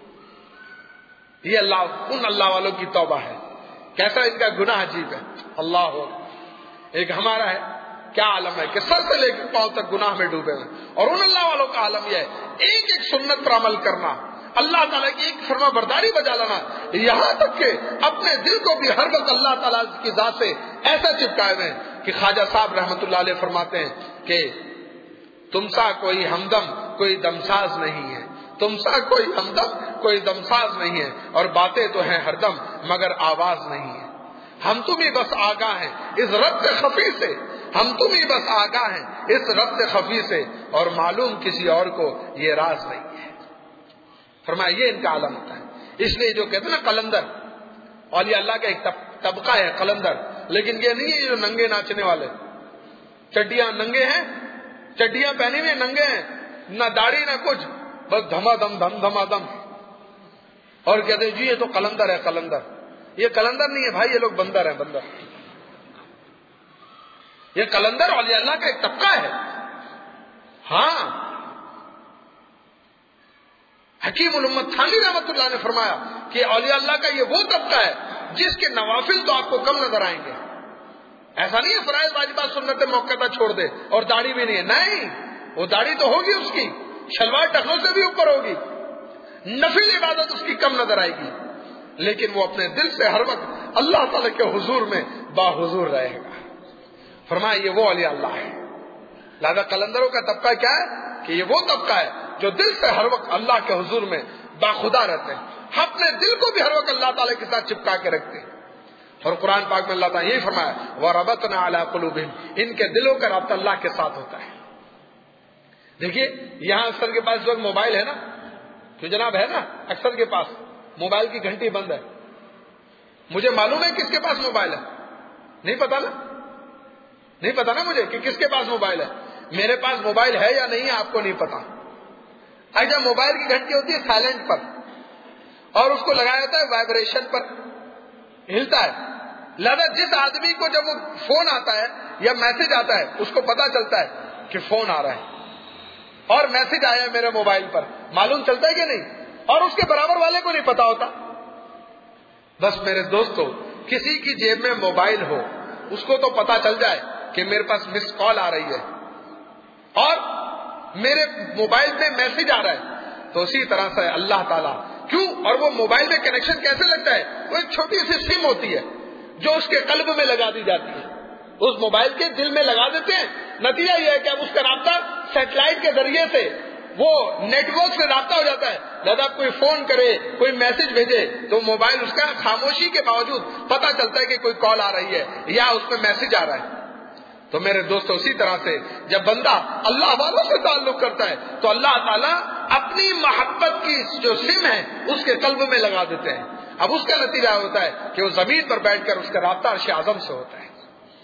یہ ان اللہ والوں کی توبہ ہے. کیسا ان کا گناہ عجیب ہے. اللہ ہو ایک ہمارا ہے کیا عالم ہے کہ سر سے لے کے پاؤں تک گناہ میں ڈوبے ہوئے، اور ان اللہ والوں کا عالم یہ ہے ایک سنت پر عمل کرنا، اللہ تعالیٰ کی ایک فرما برداری بجا لانا، یہاں تک کہ اپنے دل کو بھی ہر وقت اللہ تعالیٰ کی ذات سے ایسا چپکائے ہوئے کہ خواجہ صاحب رحمت اللہ علیہ فرماتے ہیں کہ تم سا کوئی ہمدم کوئی دمساز نہیں ہے، تم سا کوئی ہمدم کوئی دمساز نہیں ہے، اور باتیں تو ہیں ہر دم مگر آواز نہیں ہے. ہم تم ہی بس آگاہ ہیں اس رب سے خفی سے، ہم تم ہی بس آگاہ ہیں اس رب سے خفی سے، اور معلوم کسی اور کو یہ راز نہیں ہے. فرمایا یہ ان کا عالم ہوتا ہے. اس لیے جو کہتے ہیں نا قلندر، اولیاء اللہ کا ایک طبقہ ہے قلندر، لیکن یہ نہیں ہے جو ننگے ناچنے والے، چڈیاں ننگے ہیں، چڈیاں پہنی ہوئی ننگے ہیں، نہ داڑھی نہ کچھ، بس دھما دم دم دھما دم، اور کہتے ہیں جی یہ تو قلندر ہے. قلندر یہ قلندر نہیں ہے بھائی، یہ لوگ بندر ہیں، بندر. یہ قلندر اولیاء اللہ کا ایک طبقہ ہے. ہاں حکیم الامت تھانوی رحمت اللہ نے فرمایا کہ اولیاء اللہ کا یہ وہ طبقہ ہے جس کے نوافل تو آپ کو کم نظر آئیں گے. ایسا نہیں ہے فرائض واجبات سنت موقع چھوڑ دے اور داڑھی بھی نہیں ہے، نہیں، وہ داڑھی تو ہوگی اس کی، شلوار ٹخنوں سے بھی اوپر ہوگی، نفل عبادت اس کی کم نظر آئے گی، لیکن وہ اپنے دل سے ہر وقت اللہ تعالی کے حضور میں باحضور رہے گا. فرمایا یہ وہ اولیاء اللہ ہے. لہذا قلندروں کا طبقہ کیا ہے کہ یہ وہ طبقہ ہے جو دل سے ہر وقت اللہ کے حضور میں باخدا رہتے ہیں، اپنے دل کو بھی ہر وقت اللہ تعالیٰ کے ساتھ چپکا کے رکھتے ہیں. اور قرآن پاک میں اللہ تعالیٰ یہی فرمایا وَرَبَطْنَا عَلَىٰ قُلُوبِهِمْ، ان کے دلوں کا رابطہ اللہ کے ساتھ ہوتا ہے. دیکھیے یہاں اکثر کے پاس جو موبائل ہے نا، تو جناب ہے نا اکثر کے پاس موبائل کی گھنٹی بند ہے. مجھے معلوم ہے کس کے پاس موبائل ہے، نہیں پتا نا، نہیں پتا نا مجھے کہ کس کے پاس موبائل ہے. میرے پاس موبائل ہے یا نہیں ہے آپ کو نہیں پتا. جب موبائل کی گھنٹی ہوتی ہے سائلنٹ پر اور اس کو لگایا ہوتا ہے وائبریشن پر، ہلتا ہے. لہذا جس آدمی کو جب وہ فون آتا ہے یا میسج آتا ہے اس کو پتا چلتا ہے کہ فون آ رہا ہے اور میسج آیا ہے میرے موبائل پر، معلوم چلتا ہے کہ نہیں؟ اور اس کے برابر والے کو نہیں پتا ہوتا. بس میرے دوستو کسی کی جیب میں موبائل ہو اس کو تو پتا چل جائے کہ میرے پاس مس کال آ رہی ہے اور میرے موبائل میں میسج آ رہا ہے، تو اسی طرح سے اللہ تعالیٰ کیوں، اور وہ موبائل میں کنیکشن کیسے لگتا ہے؟ وہ ایک چھوٹی سی سم ہوتی ہے جو اس کے قلب میں لگا دی جاتی ہے، اس موبائل کے دل میں لگا دیتے ہیں. نتیجہ یہ ہے کہ اب اس کا رابطہ سیٹلائٹ کے ذریعے سے وہ نیٹ ورک سے رابطہ ہو جاتا ہے. لہذا کوئی فون کرے کوئی میسج بھیجے تو موبائل اس کا خاموشی کے باوجود پتا چلتا ہے کہ کوئی کال آ رہی ہے یا اس میں میسج آ رہا ہے. تو میرے دوستو اسی طرح سے جب بندہ اللہ والوں سے تعلق کرتا ہے تو اللہ تعالیٰ اپنی محبت کی جو سم ہے اس کے قلب میں لگا دیتے ہیں. اب اس کا نتیجہ ہوتا ہے کہ وہ زمین پر بیٹھ کر اس کا رابطہ عرش اعظم سے ہوتا ہے.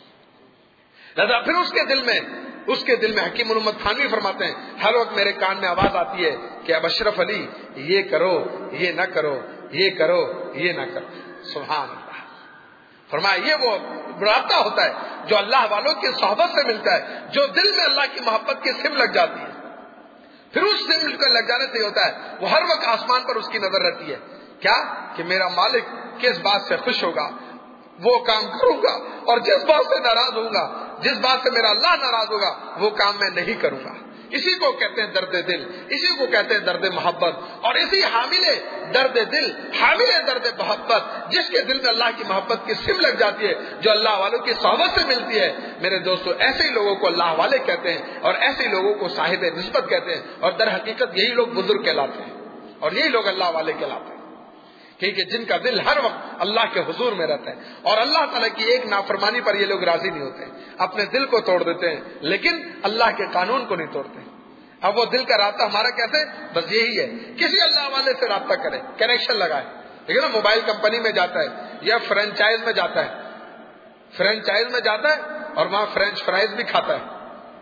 لہذا پھر اس کے دل میں حکیم الامت تھانوی فرماتے ہیں ہر وقت میرے کان میں آواز آتی ہے کہ اب اشرف علی یہ کرو یہ نہ کرو، یہ کرو یہ نہ کرو. سبحان اللہ. فرمایا یہ وہ رابطہ ہوتا ہے جو اللہ والوں کی صحبت سے ملتا ہے، جو دل میں اللہ کی محبت کی سم لگ جاتی ہے. پھر اس سم کو لگ جانے سے ہوتا ہے وہ ہر وقت آسمان پر اس کی نظر رہتی ہے، کیا کہ میرا مالک کس بات سے خوش ہوگا وہ کام کروں گا، اور جس بات سے ناراض ہوں گا، جس بات سے میرا اللہ ناراض ہوگا وہ کام میں نہیں کروں گا. اسی کو کہتے ہیں درد دل، اسی کو کہتے ہیں درد محبت. اور اسی حامل درد دل، حامل درد محبت، جس کے دل میں اللہ کی محبت کی سم لگ جاتی ہے، جو اللہ والوں کی صحبت سے ملتی ہے، میرے دوستو ایسے ہی لوگوں کو اللہ والے کہتے ہیں اور ایسے ہی لوگوں کو صاحب نسبت کہتے ہیں. اور در حقیقت یہی لوگ بزرگ کہلاتے ہیں اور یہی لوگ اللہ والے کہلاتے ہیں، کیونکہ جن کا دل ہر وقت اللہ کے حضور میں رہتا ہے. اور اللہ تعالیٰ کی ایک نافرمانی پر یہ لوگ راضی نہیں ہوتے، اپنے دل کو توڑ دیتے ہیں لیکن اللہ کے قانون کو نہیں توڑتے. اب وہ دل کا رابطہ ہمارا کیسے؟ بس یہی ہے، کسی اللہ والے سے رابطہ کرے، کنیکشن لگائے، ٹھیک ہے نا، موبائل کمپنی میں جاتا ہے یا فرینچائز میں جاتا ہے، فرینچائز میں جاتا ہے اور وہاں فرینچ فرائز بھی کھاتا ہے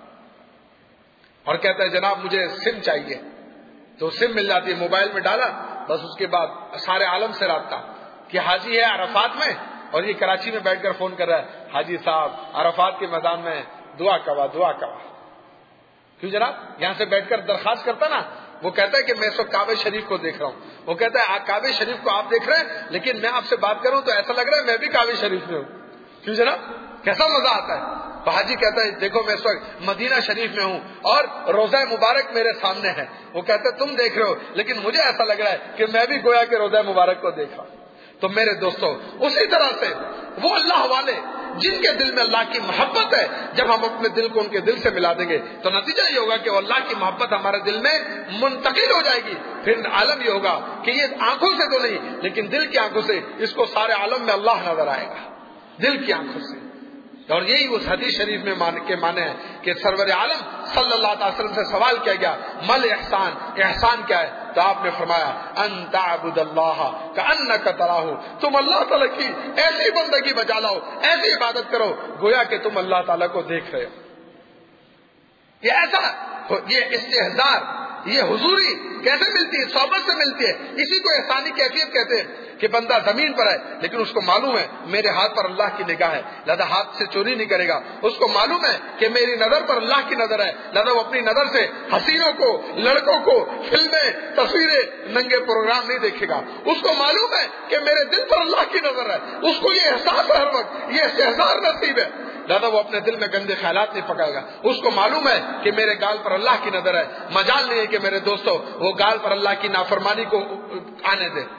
اور کہتا ہے جناب مجھے سم چاہیے، تو سم مل جاتی ہے، موبائل میں ڈالا، بس اس کے بعد سارے عالم سے رابطہ کہ حاجی ہے عرفات میں اور یہ کراچی میں بیٹھ کر فون کر رہا ہے، حاجی صاحب عرفات کے میدان میں دعا کوا دعا کوا. کیوں جناب؟ یہاں سے بیٹھ کر درخواست کرتا نا، وہ کہتا ہے کہ میں اس وقت کعبہ شریف کو دیکھ رہا ہوں، وہ کہتا ہے کعبہ شریف کو آپ دیکھ رہے ہیں لیکن میں آپ سے بات کروں تو ایسا لگ رہا ہے میں بھی کعبہ شریف میں ہوں. کیوں جناب؟ کیسا مزہ آتا ہے. تو حاجی کہتا ہے دیکھو میں اس وقت مدینہ شریف میں ہوں اور روزہ مبارک میرے سامنے ہے، وہ کہتا ہے تم دیکھ رہے ہو لیکن مجھے ایسا لگ رہا ہے کہ میں بھی گویا کہ روزہ مبارک کو دیکھ رہا ہوں. تو میرے دوستو اسی طرح سے وہ اللہ والے جن کے دل میں اللہ کی محبت ہے، جب ہم اپنے دل کو ان کے دل سے ملا دیں گے تو نتیجہ یہ ہوگا کہ وہ اللہ کی محبت ہمارے دل میں منتقل ہو جائے گی. پھر عالم یہ ہوگا کہ یہ آنکھوں سے تو نہیں لیکن دل کی آنکھوں سے اس کو سارے عالم میں اللہ نظر آئے گا، دل کی آنکھوں سے. اور یہی اس حدیث شریف میں کے معنی ہے کہ سرور عالم صلی اللہ علیہ وسلم سے سوال کیا گیا مل احسان، احسان کیا ہے؟ تو آپ نے فرمایا ان تعبد اللہ کأنک تراہ، تم اللہ تعالیٰ کی ایسی بندگی بجا لاؤ، ایسی عبادت کرو گویا کہ تم اللہ تعالیٰ کو دیکھ رہے ہو. یہ ایسا، یہ استحضار، یہ حضوری کیسے ملتی ہے؟ صحبت سے ملتی ہے. اسی کو احسانی کیفیت کہتے ہیں کہ بندہ زمین پر ہے لیکن اس کو معلوم ہے میرے ہاتھ پر اللہ کی نگاہ ہے، لہذا ہاتھ سے چوری نہیں کرے گا. اس کو معلوم ہے کہ میری نظر پر اللہ کی نظر ہے، لہذا وہ اپنی نظر سے حسینوں کو، لڑکوں کو، فلمیں، تصویریں، ننگے پروگرام نہیں دیکھے گا. اس کو معلوم ہے کہ میرے دل پر اللہ کی نظر ہے، اس کو یہ احساس ہے ہر وقت، یہ استحضار نصیب ہے، لہذا وہ اپنے دل میں گندے خیالات نہیں پکائے گا. اس کو معلوم ہے کہ میرے گال پر اللہ کی نظر ہے. مجال نہیں ہے کہ میرے دوستو وہ گال پر اللہ کی نافرمانی کو آنے دے.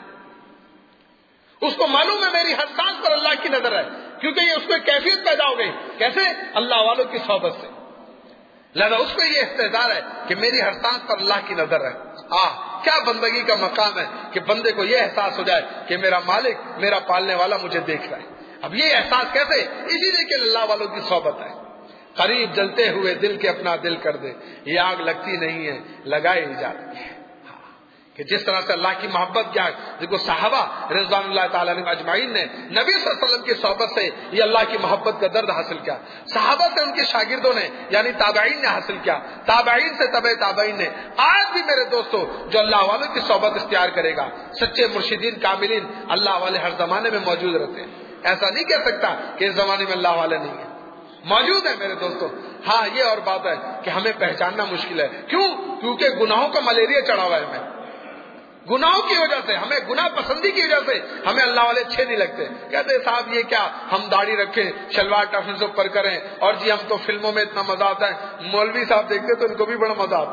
اس کو معلوم ہے میری ہر سانس پر اللہ کی نظر ہے، کیونکہ یہ اس کو کیفیت پیدا ہو گئی. کیسے؟ اللہ والوں کی صحبت سے. لہذا اس کو یہ استحضار ہے کہ میری ہر سانس پر اللہ کی نظر ہے. کیا بندگی کا مقام ہے کہ بندے کو یہ احساس ہو جائے کہ میرا مالک، میرا پالنے والا مجھے دیکھ رہا ہے. اب یہ احساس کیسے؟ اسی لیے کہ اللہ والوں کی صحبت ہے. قریب جلتے ہوئے دل کے اپنا دل کر دے، یہ آگ لگتی نہیں ہے لگائی جاتی ہے. کہ جس طرح سے اللہ کی محبت کیا، دیکھو صحابہ رضوان اللہ تعالیٰ عنہم اجمعین نے نبی صلی اللہ علیہ وسلم کی صحبت سے یہ اللہ کی محبت کا درد حاصل کیا. صحابہ سے ان کے شاگردوں نے یعنی تابعین نے حاصل کیا، تابعین سے تبع تابعین نے. آج بھی میرے دوستو جو اللہ والوں کی صحبت اختیار کرے گا، سچے مرشدین کاملین اللہ والے ہر زمانے میں موجود رہتے ہیں. ایسا نہیں کہہ سکتا کہ اس زمانے میں اللہ والے نہیں ہیں، موجود ہے میرے دوستو. ہاں یہ اور بات ہے کہ ہمیں پہچاننا مشکل ہے. کیوں؟ کیونکہ گناہوں کا ملیریا چڑھا ہوا ہے ہمیں. گناہوں کی وجہ سے، ہمیں گناہ پسندی کی وجہ سے ہمیں اللہ والے اچھے نہیں لگتے. کہتے صاحب یہ کیا ہم داڑھی رکھیں، شلوار ٹافی سے اوپر کریں، اور جی ہم تو فلموں میں اتنا مزہ آتا ہے. مولوی صاحب دیکھتے تو ان کو بھی بڑا مزہ آتا.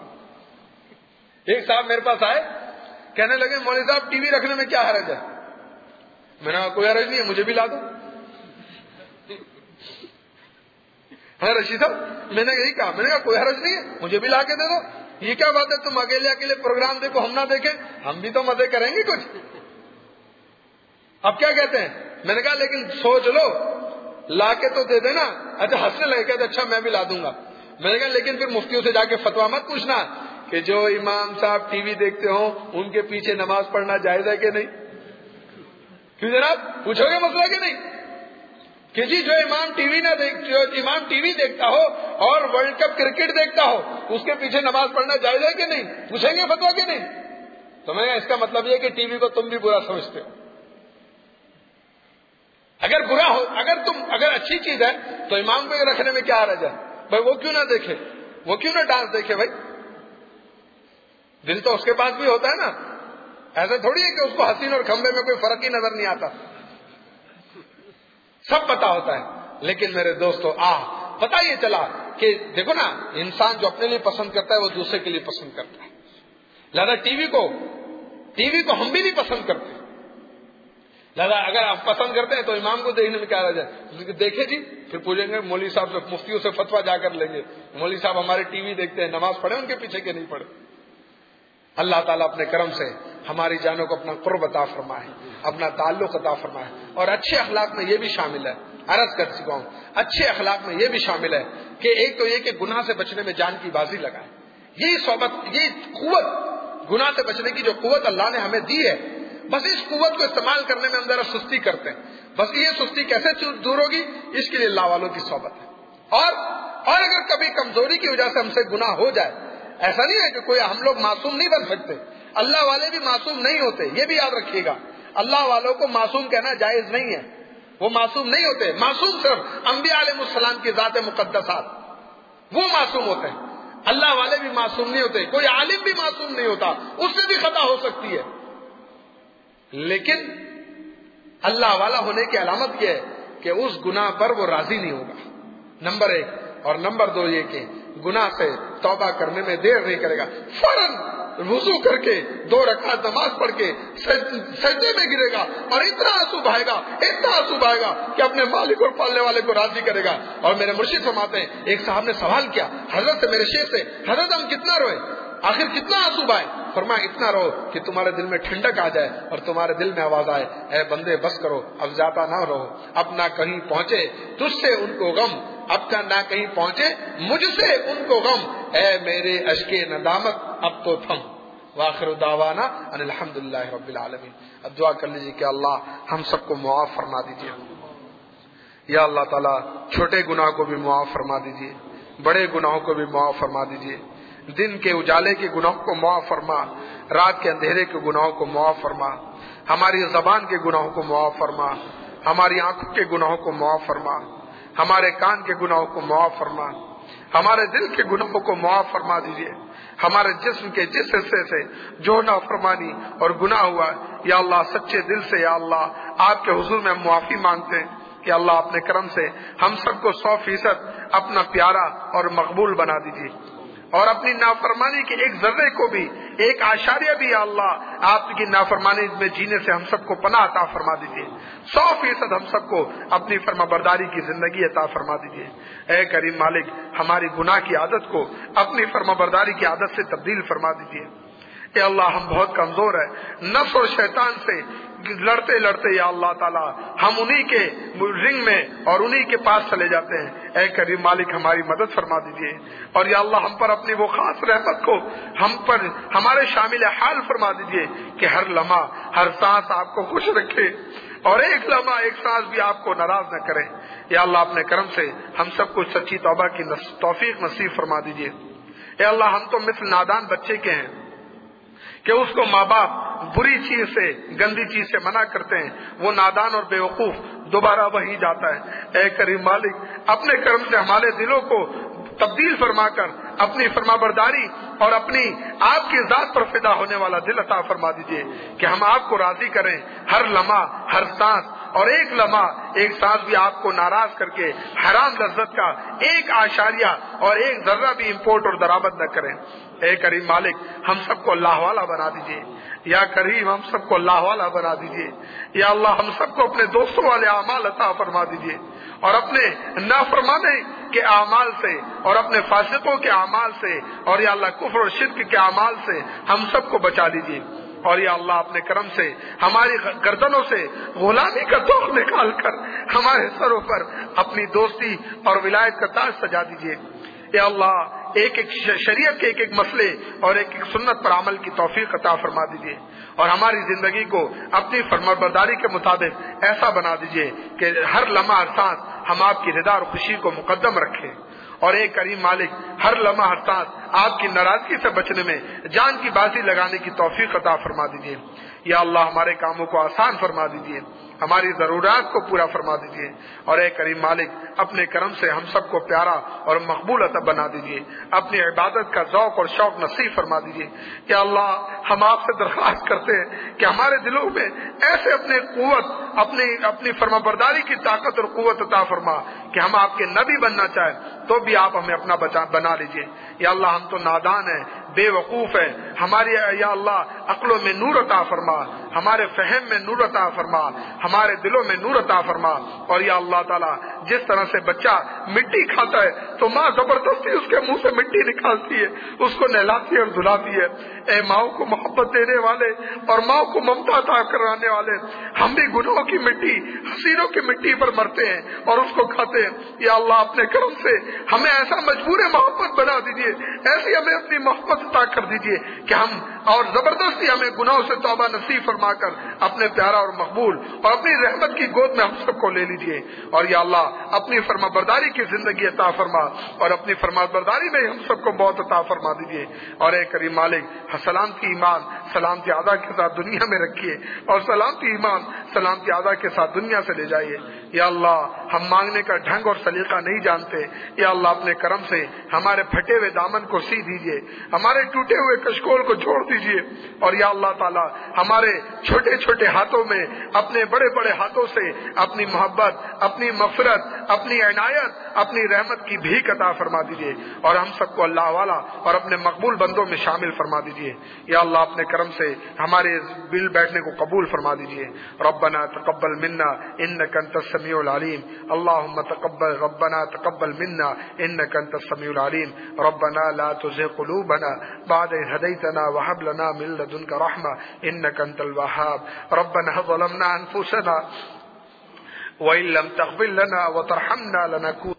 ایک صاحب میرے پاس آئے، کہنے لگے مولوی صاحب ٹی وی رکھنے میں کیا حرج ہے؟ میں نے کہا کوئی حرج نہیں ہے، مجھے بھی لا دو. ہاں رشید صاحب میں نے یہی کہا، میں نے کہا کوئی حرج نہیں ہے، مجھے بھی لا کے دے دو. یہ کیا بات ہے تم اکیلے اکیلے پروگرام دیکھو ہم نہ دیکھیں، ہم بھی تو مزے کریں گے کچھ. اب کیا کہتے ہیں؟ میں نے کہا لیکن سوچ لو، لا کے تو دے دینا. اچھا ہنسنے لگے، کہتے اچھا میں بھی لا دوں گا. میں نے کہا لیکن پھر مفتیوں سے جا کے فتوا مت پوچھنا کہ جو امام صاحب ٹی وی دیکھتے ہوں ان کے پیچھے نماز پڑھنا جائز ہے کہ نہیں. کیوں جناب پوچھو گے مسئلہ کہ نہیں کہ جی جو امام ٹی وی دیکھتا ہو اور ورلڈ کپ کرکٹ دیکھتا ہو اس کے پیچھے نماز پڑھنا جائز ہے کہ نہیں؟ پوچھیں گے فتوا کہ نہیں؟ تو میں اس کا مطلب یہ کہ ٹی وی کو تم بھی برا سمجھتے ہو. اگر برا ہو، اگر اچھی چیز ہے تو امام کو رکھنے میں کیا حرج ہے؟ بھائی وہ کیوں نہ دیکھے، وہ کیوں نہ ڈانس دیکھے؟ بھائی دل تو اس کے پاس بھی ہوتا ہے نا. ایسا تھوڑی ہے کہ اس کو حسین اور کھمبے میں کوئی فرق ہی نظر نہیں آتا، سب پتا ہوتا ہے. لیکن میرے دوستو پتا یہ چلا کہ دیکھو نا، انسان جو اپنے لیے پسند کرتا ہے وہ دوسرے کے لیے پسند کرتا ہے. لہذا ٹی وی کو ہم بھی نہیں پسند کرتے. لہذا اگر آپ پسند کرتے ہیں تو امام کو دیکھنے میں کیا رہ جائے؟ دیکھے جی، پھر پوچھیں گے مولوی صاحب سے، مفتیوں سے فتوا جا کر لیں گے، مولوی صاحب ہمارے ٹی وی دیکھتے ہیں، نماز پڑھے ان کے پیچھے کے نہیں پڑھے. اللہ تعالیٰ اپنے کرم سے ہماری جانوں کو اپنا قرب عطا فرمائے، اپنا تعلق عطا فرمائے. اور اچھے اخلاق میں یہ بھی شامل ہے، عرض کر چکا ہوں، اچھے اخلاق میں یہ بھی شامل ہے کہ ایک تو یہ کہ گناہ سے بچنے میں جان کی بازی لگائے. یہی صحبت، یہی قوت، گناہ سے بچنے کی جو قوت اللہ نے ہمیں دی ہے، بس اس قوت کو استعمال کرنے میں ہم ذرا سستی کرتے ہیں. بس یہ سستی کیسے دور ہوگی؟ اس کے لیے اللہ والوں کی صحبت ہے. اور اگر کبھی کمزوری کی وجہ سے ہم سے گناہ ہو جائے، ایسا نہیں ہے کہ کوئی ہم لوگ معصوم نہیں بن سکتے، اللہ والے بھی معصوم نہیں ہوتے، یہ بھی یاد رکھیے گا. اللہ والوں کو معصوم کہنا جائز نہیں ہے، وہ معصوم نہیں ہوتے. معصوم صرف انبیاء علیہ السلام کی ذات مقدسات، وہ معصوم ہوتے ہیں. اللہ والے بھی معصوم نہیں ہوتے، کوئی عالم بھی معصوم نہیں ہوتا، اس سے بھی خطا ہو سکتی ہے. لیکن اللہ والا ہونے کی علامت یہ ہے کہ اس گناہ پر وہ راضی نہیں ہوگا، نمبر 1. اور نمبر 2 یہ کہ گناہ سے توبہ کرنے میں دیر نہیں کرے گا. فوراً وضو کر کے 2 رکعت نماز پڑھ کے سجدے میں گرے گا اور اتنا آنسو بہائے گا کہ اپنے مالک اور پالنے والے کو راضی کرے گا. اور میرے مرشد فرماتے ہیں، ایک صاحب نے سوال کیا حضرت سے، میرے شیخ سے، حضرت ہم کتنا روئے، آخر کتنا آنسو بہائے؟ فرمایا اتنا رو کہ تمہارے دل میں ٹھنڈک آ جائے اور تمہارے دل میں آواز آئے، اے بندے بس کرو، اب زیادہ نہ رہو، اب نہ کہیں پہنچے تجھ سے ان کو غم، اب کا نہ کہیں پہنچے مجھ سے ان کو غم، اے میرے اشکے ندامت اب تو تھم. وآخر دعوانا ان الحمدللہ رب العالمین. اب دعا کر لیجیے کہ اللہ ہم سب کو معاف فرما دیجیے. یا اللہ تعالیٰ چھوٹے گناہ کو بھی معاف فرما دیجیے، بڑے گناہوں کو بھی معاف فرما دیجیے. دن کے اجالے کے گناہوں کو معاف فرما، رات کے اندھیرے کے گناہوں کو معاف فرما، ہماری زبان کے گناہوں کو معاف فرما، ہماری آنکھوں کے گناہوں کو معاف فرما، ہمارے کان کے گناہوں کو معاف فرما، ہمارے دل کے گناہوں کو معاف فرما دیجیے. ہمارے جسم کے جس حصے سے جو نافرمانی اور گناہ ہوا، یا اللہ سچے دل سے یا اللہ آپ کے حضور میں ہم معافی مانگتے ہیں کہ اللہ اپنے کرم سے ہم سب کو 100% اپنا پیارا اور مقبول بنا دیجیے، اور اپنی نافرمانی کے ایک ذرے کو بھی، ایک اعشاریہ بھی یا اللہ آپ کی نافرمانی میں جینے سے ہم سب کو پناہ عطا فرما دیجیے. 100% ہم سب کو اپنی فرما برداری کی زندگی عطا فرما دیجیے. اے کریم مالک ہماری گناہ کی عادت کو اپنی فرما برداری کی عادت سے تبدیل فرما دیجیے. اے اللہ ہم بہت کمزور ہیں، نفس اور شیطان سے لڑتے لڑتے یا اللہ تعالی ہم انہی کے رنگ میں اور انہی کے پاس چلے جاتے ہیں. اے کریم مالک ہماری مدد فرما دیجیے، اور یا اللہ ہم پر اپنی وہ خاص رحمت کو ہم پر ہمارے شامل حال فرما دیجیے کہ ہر لمحہ ہر سانس آپ کو خوش رکھے اور ایک لمحہ ایک سانس بھی آپ کو ناراض نہ کرے. یا اللہ اپنے کرم سے ہم سب کو سچی توبہ کی توفیق نصیب فرما دیجیے. اے اللہ ہم تو مثل نادان بچے کے ہیں کہ اس کو ماں باپ بری چیز سے، گندی چیز سے منع کرتے ہیں، وہ نادان اور بے وقوف دوبارہ وہی جاتا ہے. اے کریم مالک اپنے کرم سے ہمارے دلوں کو تبدیل فرما کر اپنی فرما برداری اور اپنی آپ کی ذات پر فدا ہونے والا دل عطا فرما دیجیے کہ ہم آپ کو راضی کریں ہر لمحہ ہر سانس، اور ایک لمحہ ایک سانس بھی آپ کو ناراض کر کے حرام لذت کا ایک اعشاریہ اور ایک ذرہ بھی امپورٹ اور درآمد نہ کریں. اے کریم مالک ہم سب کو اللہ والا بنا دیجیے. یا کریم ہم سب کو اللہ والا بنا دیجیے. یا اللہ ہم سب کو اپنے دوستوں والے اعمال عطا فرما دیجیے، اور اپنے نافرمانے کے اعمال سے اور اپنے فاسقوں کے اعمال سے اور یا اللہ کفر اور شرک کے اعمال سے ہم سب کو بچا لیجیے. اور یا اللہ اپنے کرم سے ہماری گردنوں سے غلامی کا توق نکال کر ہمارے سروں پر اپنی دوستی اور ولایت کا تاج سجا دیجیے. یا اللہ ایک ایک شریعت کے ایک ایک مسئلے اور ایک ایک سنت پر عمل کی توفیق عطا فرما دیجیے، اور ہماری زندگی کو اپنی فرمانبرداری کے مطابق ایسا بنا دیجیے کہ ہر لمحہ ہر سانس ہم آپ کی رضا اور خوشی کو مقدم رکھیں. اور ایک کریم مالک ہر لمحہ ہر سانس آپ کی ناراضگی سے بچنے میں جان کی بازی لگانے کی توفیق عطا فرما دیجیے. یا اللہ ہمارے کاموں کو آسان فرما دیجیے، ہماری ضرورات کو پورا فرما دیجیے، اور اے کریم مالک اپنے کرم سے ہم سب کو پیارا اور مقبول عطا بنا دیجیے. اپنی عبادت کا ذوق اور شوق نصیب فرما دیجیے. یا اللہ ہم آپ سے درخواست کرتے ہیں کہ ہمارے دلوں میں ایسے اپنے قوت اپنی فرما برداری کی طاقت اور قوت عطا فرما کہ ہم آپ کے نبی بننا چاہیں تو بھی آپ ہمیں اپنا بنا لیجیے. یا اللہ ہم تو نادان ہیں، بے وقوف ہے، ہماری یا اللہ عقلوں میں نور عطا فرما، ہمارے فہم میں نور عطا فرما، ہمارے دلوں میں نور عطا فرما. اور یا اللہ تعالی جس طرح سے بچہ مٹی کھاتا ہے تو ماں زبردستی اس کے منہ سے مٹی نکالتی ہے، اس کو نہلاتی ہے اور دھلاتی ہے۔ اے ماؤں کو محبت دینے والے اور ماؤں کو ممتا عطا کرانے والے، ہم بھی گناہوں کی مٹی، حسینوں کی مٹی پر مرتے ہیں اور اس کو کھاتے ہیں۔ یا اللہ اپنے کرم سے ہمیں ایسا مجبور محبت بنا دیجیے، ایسی ہمیں اپنی محبت عطا کر دیجیے کہ ہم اور زبردستی ہمیں گناہوں سے توبہ نصیب فرما کر اپنے پیارا اور مقبول اور اپنی رحمت کی گود میں ہم سب کو لے لیجیے۔ اور یا اللہ اپنی فرما برداری کی زندگی عطا فرما اور اپنی فرما برداری میں ہم سب کو بہت عطا فرما دیجیے۔ اور اے کریم مالک، سلامتی ایمان سلامتی اعضاء کے ساتھ دنیا میں رکھیے اور سلامتی ایمان سلامتی اعضاء کے ساتھ دنیا سے لے جائیے۔ یا اللہ ہم مانگنے کا ڈھنگ اور سلیقہ نہیں جانتے، یا اللہ اپنے کرم سے ہمارے پھٹے ہوئے دامن کو سی دیجیے، ہمارے ٹوٹے ہوئے کشکول کو جوڑ دیجیے، اور یا اللہ تعالی ہمارے چھوٹے چھوٹے ہاتھوں میں اپنے بڑے بڑے ہاتھوں سے اپنی محبت، اپنی مغفرت، اپنی عنایت، اپنی رحمت کی بھیک عطا فرما دیجیے، اور ہم سب کو اللہ والا اور اپنے مقبول بندوں میں شامل فرما دیجیے۔ یا اللہ اپنے کرم سے ہمارے بل بیٹھنے کو قبول فرما دیجیے۔ ربنا تقبل منا انك انت السميع العليم، اللهم تقبل ربنا تقبل منا انك انت السميع العليم، ربنا لا تزغ قلوبنا بعد إذ هديتنا وهب لنا من لدنك رحمة انك انت الوهاب، ربنا ظلمنا انفسنا وان لم تغفر لنا وترحمنا لنكون